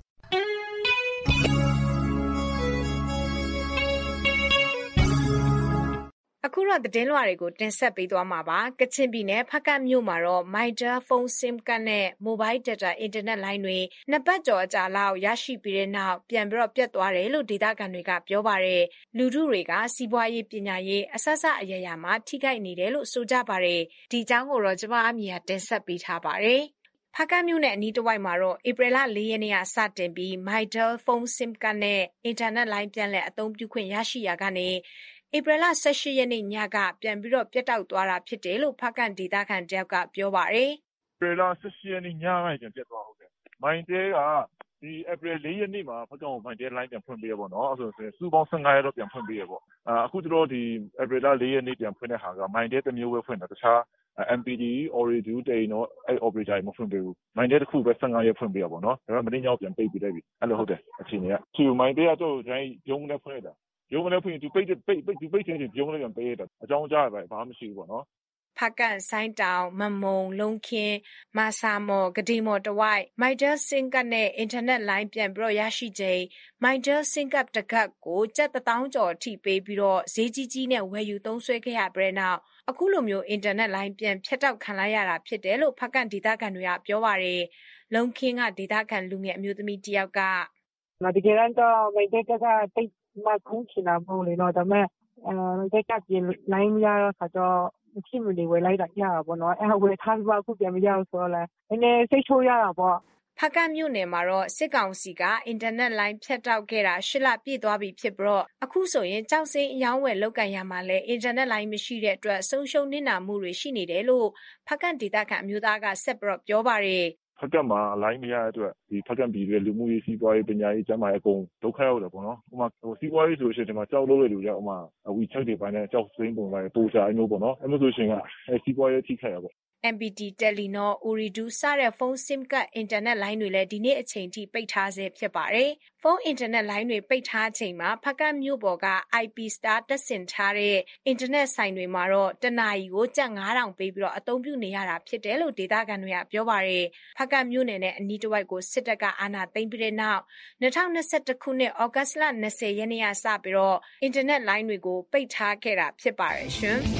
S4: အခုတော့သတင်းလွှာတွေကိုတင်ဆက်ပေးသွားမှာပါ။ကချင်ပြည်နယ်ဖားကန့်မြို့မှာတော့ Mytel ဖုန်း SIM ကတ်နဲ့ Mobile Data အင်တာနက်လိုင်းတွေ2 ပတ်ကျော်အကြာလောက်ရရှိပြီးတဲ့နောက်ပြန်ပြီးပြတ်သွားတယ်လို့ဒေသခံတွေကပြောပါတယ်။လူထုတွေကစီးပွားရေးပညာရေးအဆက်ဆက်အရာရာမှာထိခိုက်နေတယ်လို့ဆိုကြပါတယ်။ဒီအကြောင်းကိုတော့ကျမအမီကတင်ဆက်ပေးထားပါတယ်။ဖားကန့်မြို့နယ်အနီးတစ်ဝိုက်မှာတော့ဧပြီလ 4 ရက်နေ့ကစတင်ပြီး Mytel ဖုန်း SIM ကတ်နဲ့အင်တာနက်လိုင်းပြန်လည်အသုံးပြုခွင့်ရရှိရာကနေဧပြီလ 18 ရက်နေ့ညကပြန်ပြီးပြတ်တောက်သွားတာဖြစ်တယ်လို့ဖားကန့်ဒေသခံတယောက်ကပြောပါတယ်
S23: ။ဧပြီလ 18 ရက်နေ့ညကပြန်ပြတ်သွားဟုတ်တယ်။ Mytel ကဒီဧပြီ 4 ရက်နေ့မှာဖားကန့်ကို Mytel လိုင်းပြန်ဖွင့်ပေးရပေါ့နော်။အဲ့ဆိုရင်စုပေါင်း15ရက်တော့ပြန်ဖွင့်ပေးရပေါ့။အခုတို့ဒီဧပြီလ 4 ရက်နေ့ပြန်ဖွင့်တဲ့ဟာက Mytel တစ်မျိုးပဲဖွင့်တာတခြားMPD, Ooredoo တိန်တော့အဲ့ operator တွေမဖွင့်ပေးဘူး။ Mytel တစ်ခုပဲ15ရက်ဖွင့်ပေးရပေါ့နော်။ဒါပေမဲ့မနေ့ညောက်ပြန်ပိတ်ပေးလိုက်ပြီ။အဲ့လိုဟုတ်တယ်အခြေအနေက။သူ Mytel ကတော့တိုင်းရုံးနဲ့ဖွင့်လိုက်တာ။ရုံးနဲ့ဖွင့်သူပိတ်ချင်းရုံးနဲ့ပြန်ပေးရတာ။အကြောင်းကြားရဘာမှမရှိဘူးပေါ့နော်
S4: ။ဖားကန့်ဆိုင်းတောင်မမုံလုံးခင်းမာဆာမော်ဂဒီမော်တဝိုက် Mytel စင်ကတ်နဲ့အင်တာနက်လိုင်းပြန်ပြီးရရှိချိန် Mytel စင်ကတ်တစ်ကတ်ကိုကျပ်1000ကျော်အထိပေးပြီးဈေးကြီးကြီးနဲ့ဝယ်ယူသုံးစွဲခဲ့ရပြီးနောက်အခုလိုမျိုးအင်တာနက်လိုင်းပြန်ဖြတ်တောက်ခံလိုက်ရတာဖြစ်တယ်လို့ဖားကန့်ဒေသခံတွေကပြောပါတယ်။လုံးခင်းကဒေသခံလူငယ်အမျိုးသမီးတယောက်က
S3: တကယ်တော့ Mytel ကတိတ်မှခုချင်တာမဟုတ်လေနော်ဒါပေမဲ့Mytel ကပြင်လိုင်းမရတော့ခါတော့အဖြစ်မနေဝယ်လိုက်တာရတာပေါ့နော်အဲ့ဝယ်ထားပြီးအခုပြန်မရဘူးဆိုတော့လည်းနည်းစိတ်ချိုးရတာပေါ့
S4: ဖားကန့်မြို့နယ်မှာတော့စစ်ကောင်စီကအင်တာနက်လိုင်းဖြတ်တောက်ခဲ့တာ8 လပြည့်သွားပြီဖြစ်ပြီးအခုဆိုရင်ကြောက်စင်းအယောင်းဝယ်လောက်ကန်ရမှာလဲအင်တာနက်လိုင်းမရှိတဲ့အတွက်ဆုံးရှုံးနစ်နာမှုတွေရှိနေတယ်လို့ဖားကန့်ဒေသခံအမျိုးသားကဆက်ပြီးပြောပါတယ်
S23: ဖားကန့်မှာလိုင်းမရတဲ့အတွက်ဒီဖားကန့်ပြည်ရဲ့လူမှုရေးစီးပွားရေးပညာရေးကျန်းမာရေးအကုန်ဒုက္ခရောက်တယ်ပေါ့နော်ဥပမာစီးပွားရေးဆိုလို့ရှိရင်ဒီမှာကြောက်လို့ရလူတွေကဥပမာWeChat တွေပိုင်းနဲ့ကြောက်စင်းပုံလိုက်ပို့ချအဲ့မျိုးပေါ့နော်အဲ့မျိုးဆိုရှင်ကစီးပွားရေးထိခိုက်ရပေါ့
S4: MPT Telenor Ooredoo စတဲ့ဖုန်း SIM ကတ်အင်တာနက်လိုင်းတွေလည်းဒီနေ့အချိန်ထိပိတ်ထားဆဲဖြစ်ပါတယ်။ဖုန်းအင်တာနက်လိုင်းတွေပိတ်ထားချိန်မှာဖားကန့်မြို့ပေါ်က IP Star တက်ဆင်ထားတဲ့အင်တာနက်ဆိုင်တွေမှာတော့တနာရီကိုကျပ်9000ပေးပြီးအသုံးပြုနေရတာဖြစ်တယ်လို့ဒေသခံတွေကပြောပါတယ်။ဖားကန့်မြို့နယ်နဲ့အနီးတစ်ဝိုက်ကိုစစ်တပ်ကအာဏာသိမ်းပြီးတဲ့နောက်2021ခုနှစ်ဩဂတ်လ20ရက်နေ့ကစပြီးအင်တာနက်လိုင်းတွေကိုပိတ်ထားခဲ့တာဖြစ်ပါတယ်ရှင်။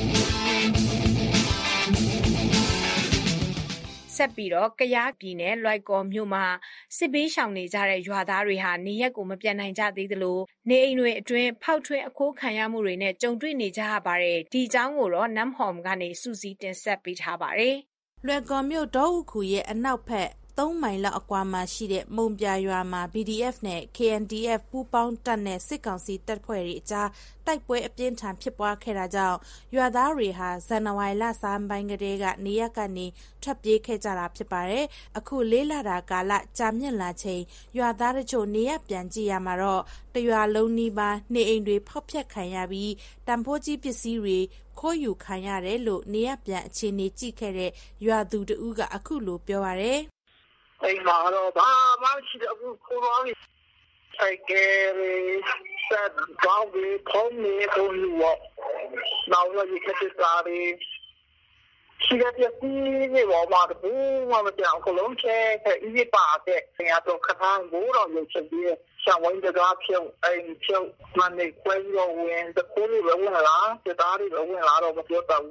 S4: ဆက်ပြီးကယားပြည်နယ်လွိုက်ကော်မြို့မှာစစ်ဘေးရှောင်နေကြတဲ့ရွာသားတွေဟာနေရက်ကိုမပြန်နိုင်ကြသေးသလိုနေအိမ်တွေအတွင်းဖောက်ထွင်းအခိုးခံရမှုတွေနဲ့ကြုံတွေ့နေကြရပါတယ်ဒီအကြောင်းကိုတော့နမ်ဟော်မ်ကနေစူးစီးတင်ဆက်ပေးထားပါတယ်
S1: လွိုက်ကော်မြို့ဒေါဥခူရဲ့အနောက်ဘက်3 မိုင်လောက်အကွာမှာရှိတဲ့မုံပြရွာမှာ BDF နဲ့ KNDF ပူးပေါင်းတပ်နဲ့စစ်ကောင်စီတပ်ဖွဲ့တွေအကြားတိုက်ပွဲအပြင်းထန်ဖြစ်ပွားခဲ့တာကြောင့်ရွာသားတွေဟာဇန်နဝါရီလဆန်းပိုင်းကတည်းကနေရက်ကနေထွက်ပြေးခဲ့ကြတာဖြစ်ပါတယ်။အခုလေးလတာကာလကြာမြင့်လာချိန်ရွာသားတို့ချို့နေရက်ပြန်ကြည့်ရမှာတော့တရွာလုံးနီးပါးနေအိမ်တွေဖောက်ဖျက်ခံရပြီးတန်ဖိုးကြီးပစ္စည်းတွေခိုးယူခံရတယ်လို့နေရက်ပြန်အခြေအနေကြည့်ခဲ့တဲ့ရွာသူတဦးကအခုလိုပြောပါတယ်
S12: အိမ်မှာတော့ဘာမှမရှိတော့ဘူးခိုးသွားပြီဆိုင်ကယ်ဆက်ကောင်းပြီဖုန်းနေပုံလို့နောက်တော့ဒီကတည်းကရှိတဲ့ပြည်နေပေါ်မှာဘူးမပြောင်းခလုံးချဲအီးပါတဲ့နေရာတော့ခါန်းဘူးတော့လို့ချက်ပြီးရှောင်းဝင်ကြဖြုတ်အိမ်ဖြုတ်မနေခွဲရောဝင်တကူတွေဝင်လာစတားတွေဝင်လာတော့မပြောတော့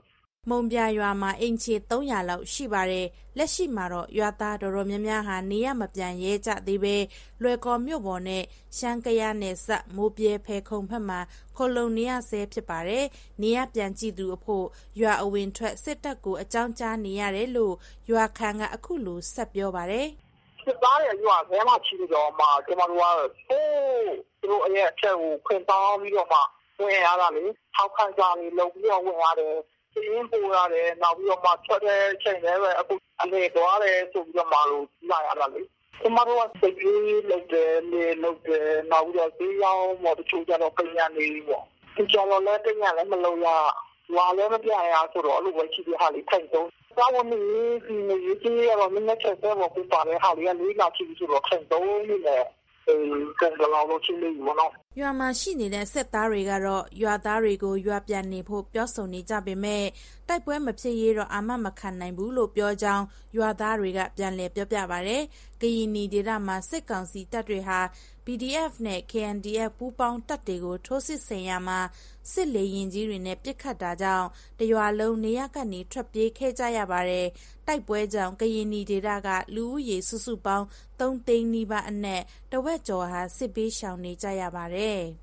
S1: မုံပြရွာမှာအိမ်ခြေ300လောက်ရှိပါတယ်။လက်ရှိမှာတော့ရွာသားတော်တော်များများဟာနေရမပြန်ရဲကြသေးပဲလွယ်ကော်မြို့ပေါ်နဲ့ရှမ်းကယားနယ်စပ်မိုးပြဲဖဲခုံဘက်မှာခိုလုံနေရဆဲဖြစ်ပါတယ်။နေရပြန်ကြည့်သူအဖို့ရွာအဝင်ထွက်စစ်တပ်ကိုအကြောင်းကြားနေရတယ်လို့ရွာခံကအခုလိုဆက်ပြောပါတယ်
S5: ။စစ်သားရဲ့ရွာထဲမှာချီတော့မှကျွန်တော်တို့ကသူတို့ရဲ့အချက်ကိုခွင့်တောင်းပြီးတော့မှဝင်ရတာလေထောက်ခံကြနေလုံးပြီးတော့ဝင်ရတယ်။ပြင်းပေါ်ရတယ်နောက်ပြီးတော့မှထွက်တဲ့ချိန်လည်းပဲအခုအနေသွားတယ်ဆိုပြီးတော့မှလို့လာရတာလေကျွန်တော်တို့ကစိတ်ကြီးလုပ်တယ်လေလုပ်တယ်နောက်ပြီးတော့ဒီရောက်မတချို့ကြတော့ပြန်နေပေါ့ဒီကြောင်လည်းတင်ရလည်းမလုပ်ရလာလည်းမပြရဆိုတော့အဲ့လိုပဲရှိသေးဟာလေးထိုင်တော့သာဝန်ကြီးဒီနေ့ကြီးရတော့မင်းနဲ့ချက်တော့ပြပါတယ်ဟာလေးကလေးလာချီဆိုတော့ထိုင်တော့နေတယ်ကန်ကလာလို့ချင်းလေးမနော်
S1: ရွာမှာရှိနေတဲ့စစ်သားတွေကတော့ရွာသားတွေကိုရွာပြန်နေဖို့ပြောဆိုနေကြပေမဲ့တိုက်ပွဲမဖြစ်ရေးတော့အာမမခံနိုင်ဘူးလို့ပြောကြောင်းရွာသားတွေကပြန်လည်ပြောပြပါတယ်။ကရင်နီဒေသမှာစစ်ကောင်စီတပ်တွေဟာ PDF နဲ့ KNDF ပူးပေါင်းတပ်တွေကိုထိုးစစ်ဆင်ရမှာစစ်လေရင်ကြီးတွေနဲ့ပစ်ခတ်တာကြောင့်တရွာလုံးနေရကနေထွက်ပြေးခဲ့ကြရပါတယ်။တိုက်ပွဲကြောင့်ကရင်နီဒေသကလူဦးရေစုစုပေါင်း3သိန်းနီးပါးအနက်တဝက်ကျော်ဟာစစ်ဘေးရှောင်နေကြရပါတယ်။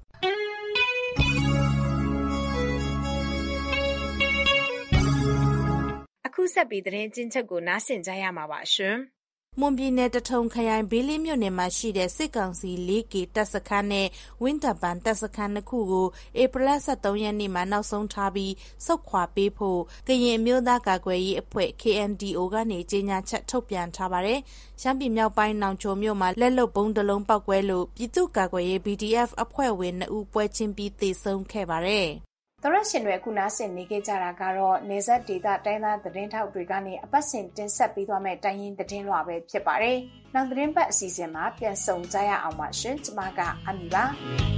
S4: အခုဆက်ပြီးသတင်းကျဉ်းချုပ်ကိုနားဆင်ကြရမှာပါရှင်။
S1: မွန်ပြည်နယ်တထုံခရိုင်ဘေးလေးမြို့နယ်မှာရှိတဲ့စစ်ကောင်စီ 4K တပ်စခန်းနဲ့ဝင်းတပ်ပန်တပ်စခန်း2ခုကိုဧပြီလ23ရက်နေ့မှာနောက်ဆုံးထားပြီးဆုတ်ခွာပေးဖို့ကရင်အမျိုးသားကာကွယ်ရေးအဖွဲ့ KNDO ကနေကြေညာချက်ထုတ်ပြန်ထားပါတယ်။ရှမ်းပြည်မြောက်ပိုင်းနောင်ချိုမြို့မှာလက်လုပ်ဘုံတလုံးပောက်ကွဲလို့ပြည်သူ့ကာကွယ်ရေး BDF အဖွဲ့ဝင်2ဦးပွဲချင်းပြီးသေဆုံးခဲ့ပါတယ်။
S4: သရရှင်တွေအခုနားဆင်နေကြကြတာကတော့နေဆက်ဒေတာတိုင်းသားသတင်းထောက်တွေကနေအပတ်စဉ်တင်ဆက်ပေးသွားမဲ့တိုင်းရင်းသတင်းလွှာပဲဖြစ်ပါတယ်။နောက်သတင်းပတ်အစီအစဉ်မှာပြန်ဆုံကြရအောင်ပါရှင်။ကျွန်မကအမီပါ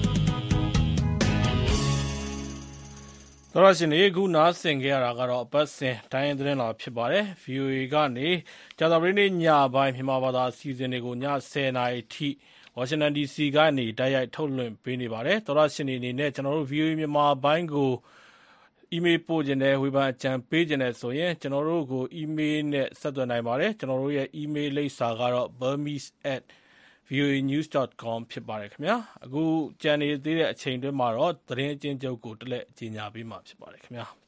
S2: ။သရရှင်တွေအခုနားဆင်ကြရတာကတော့အပတ်စဉ်တိုင်းရင်းသတင်းလွှာဖြစ်ပါတယ်။ VOA ကနေကြာသပတေးနေ့ညပိုင်းမြန်မာဘာသာအစီအစဉ်တွေကိုည10:00နာရီထိဝါရှင်တန် DC ကနေတိုက်ရိုက်ထုတ်လွှင့်ပေးနေပါတယ်။သောရရှင်တွေအနေနဲ့ကျွန်တော်တို့ VOA မြန်မာပိုင်းကိုအီးမေးလ်ပို့ခြင်းနဲ့ဝေဖန်အကြံပေးခြင်းနဲ့ဆိုရင်ကျွန်တော်တို့ကိုအီးမေးလ်နဲ့ဆက်သွယ်နိုင်ပါတယ်။ကျွန်တော်တို့ရဲ့အီးမေးလ်လိပ်စာကတော့ burmese@voanews.com ဖြစ်ပါတယ်ခင်ဗျာ။အခုကြံနေသေးတဲ့အချိန်တွင်းမှာတော့သတင်းအကျဉ်းချုပ်ကိုတလက်ကြီးညာပေးမှာဖြစ်ပါတယ်ခင်ဗျာ။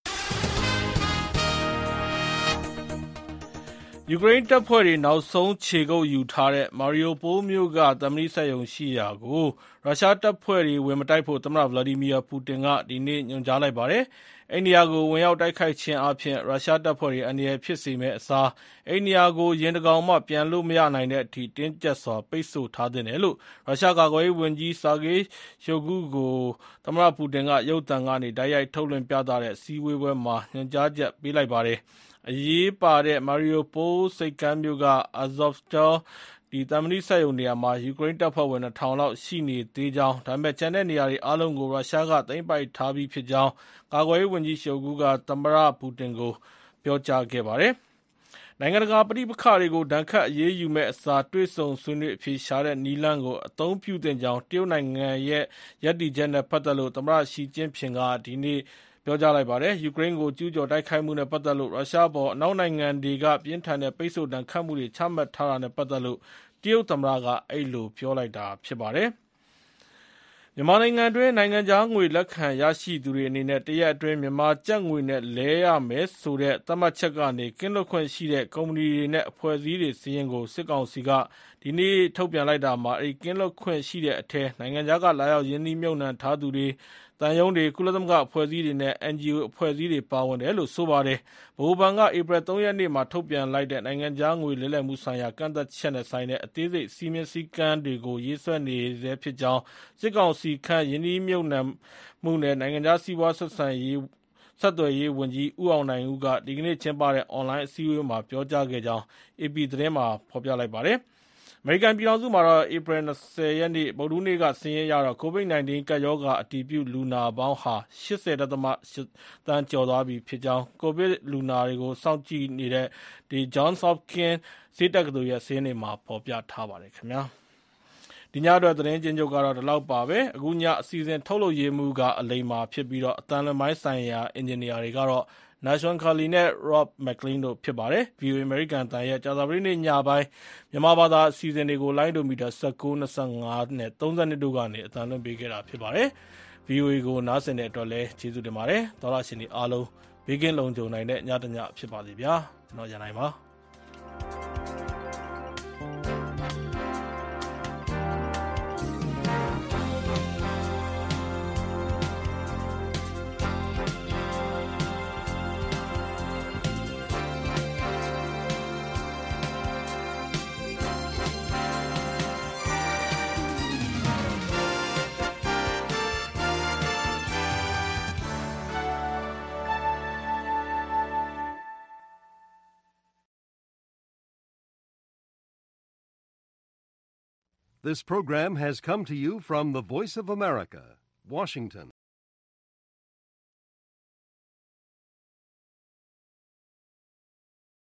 S2: ယူကရိန်းတပ်ဖွဲ့တွေနောက်ဆုံးခြေကုပ်ယူထားတဲ့ Mariupol မြို့ကသံမဏိစက်ရုံရှိရာကိုရုရှားတပ်ဖွဲ့တွေဝင်မတိုက်ဖို့သမ္မတ Vladimir Putin ကဒီနေ့ညွှန်ကြားလိုက်ပါတယ်။အဲဒီနေရာကိုဝင်ရောက်တိုက်ခိုက်ခြင်းအားဖြင့်ရုရှားတပ်ဖွဲ့တွေအန္တရာယ်ဖြစ်စေမယ့်အစားအဲဒီနေရာကိုယာဉ်တကောင်မှပြန်လို့မရနိုင်တဲ့အထိတင်းကျပ်စွာပိတ်ဆို့ထားသင့်တယ်လို့ရုရှားကာကွယ်ရေးဝန်ကြီး Sergei Shoigu ကိုသမ္မတ Putin ကရုပ်သံကနေတိုက်ရိုက်ထုတ်လွှင့်ပြသတဲ့စည်းဝေးပွဲမှာညွှန်ကြားချက်ပေးလိုက်ပါတယ်။အရေးပါတဲ့ Mariupol ဆိပ်ကမ်းမြို့က Azovstal သံမဏိစက်ရုံနေရာမှာယူကရိန်းတပ်ဖွဲ့ဝင်2000လောက်ရှိနေသေးကြောင်းဒါပေမဲ့ကျန်တဲ့နေရာတွေအားလုံးကိုရုရှားကသိမ်းပိုက်ထားပြီးဖြစ်ကြောင်းကာကွယ်ရေးဝန်ကြီး Shoigu ကသမ္မတ Putin ကိုပြောကြားခဲ့ပါတယ်။နိုင်ငံတကာပဋိပက္ခတွေကိုဒဏ်ခတ်အရေးယူမဲ့အစားတွေ့ဆုံဆွေးနွေးအဖြေရှာတဲ့နည်းလမ်းကိုအသုံးပြုသင့်ကြောင်းတရုတ်နိုင်ငံရဲ့ရပ်တည်ချက်နဲ့ပတ်သက်လို့သမ္မတရှီကျင့်ဖျင်ကဒီနေ့ပြောကြားလိုက်ပါတယ်။ယူကရိန်းကိုကျူးကျော်တိုက်ခိုက်မှုနဲ့ပတ်သက်လို့ရုရှားပေါ်အနောက်နိုင်ငံတွေကပြင်းထန်တဲ့ပိတ်ဆို့ဒဏ်ခတ်မှုတွေချမှတ်ထားတာနဲ့ပတ်သက်လို့တရုတ်သမ္မတကအဲ့လိုပြောလိုက်တာဖြစ်ပါတယ်။မြန်မာနိုင်ငံတွင်းနိုင်ငံခြားငွေလက်ခံရရှိသူတွေအနေနဲ့တရက်အတွင်းမြန်မာကျပ်ငွေနဲ့လဲရမယ်ဆိုတဲ့သတ်မှတ်ချက်ကနေကင်းလွတ်ခွင့်ရှိတဲ့ကုမ္ပဏီတွေနဲ့အဖွဲ့အစည်းတွေစီးရင်ကိုစစ်ကောင်စီကဒီနေ့ထုတ်ပြန်လိုက်တာမှာအဲ့ကင်းလွတ်ခွင့်ရှိတဲ့အထက်နိုင်ငံခြားကလာရောက်ရင်းနှီးမြှုပ်နှံထားသူတွေတန်ယုံတွေကုလသမဂ္ဂအဖွဲ့အစည်းတွေနဲ့ NGO အဖွဲ့အစည်းတွေပါဝင်တယ်လို့ဆိုပါတယ်။ဗဟိုဘဏ်ကဧပြီ3ရက်နေ့မှာထုတ်ပြန်လိုက်တဲ့နိုင်ငံခြားငွေလဲလှယ်မှုဆိုင်ရာကန့်သတ်ချက်နဲ့ဆိုင်တဲ့အသေးစိတ်စီမင်းစည်းကမ်းတွေကိုရေးဆွဲနေဆဲဖြစ်ကြောင်းစစ်ကောင်စီခန့်ယင်းနှီးမြှုပ်နှံမှုနဲ့နိုင်ငံခြားစီးပွားဆက်သွယ်ရေးဝန်ကြီးဦးအောင်နိုင်ဦးကဒီကနေ့ကျင်းပတဲ့အွန်လိုင်းအစည်းအဝေးမှာပြောကြားခဲ့ကြောင်း AP သတင်းမှာဖော်ပြလိုက်ပါတယ်။အမေရိကန်ပြည်ထောင်စုမှာတော့ဧပြီ20ရက်နေ့ဗုဒ္ဓဟူးနေ့ကစာရင်းအရတော့ COVID-19 ကပ်ရောဂါအတည်ပြုလူနာပေါင်းဟာ 80.8 သန်းကျော်သွားပြီဖြစ်ကြောင်းကိုဗစ်လူနာတွေကိုစောင့်ကြည့်နေတဲ့Johns Hopkins ဆေးတက္ကသိုလ်ရဲ့စာရင်းတွေမှာဖော်ပြထားပါတယ်ခင်ဗျာ။ဒီညအတွက်သတင်းကျဉ်းချုပ်ကတော့ဒီလောက်ပါပဲအခုညအစီအစဉ်ထုတ်လုပ်ရေးမှုကအလိမ္မာဖြစ်ပြီးတော့အတန်လွန်ပိုင်းဆိုင်ရာအင်ဂျင်နီယာတွေကတော့ Nashon Kali နဲ့ Rob McLean တို့ဖြစ်ပါတယ်။ VOA အမေရိကန်အသံရဲ့ကြာသပတေးနေ့ညပိုင်းမြန်မာဘာသာအစီအစဉ်တွေကိုလိုင်းဒိုမီတာ19, 25 နဲ့ 32 တို့ကနေအသံလွှင့်ပေးခဲ့တာဖြစ်ပါတယ်။ VOA ကိုနားဆင်တဲ့အတွက်လည်းကျေးဇူးတင်ပါတယ်။သောတရှင်တွေအားလုံးဘေးကင်းလုံခြုံနိုင်တဲ့ညတညဖြစ်ပါစေဗျာ။ကျွန်တော်ရန်နိုင်ပါ။
S7: This program has come to you from the Voice of America, Washington.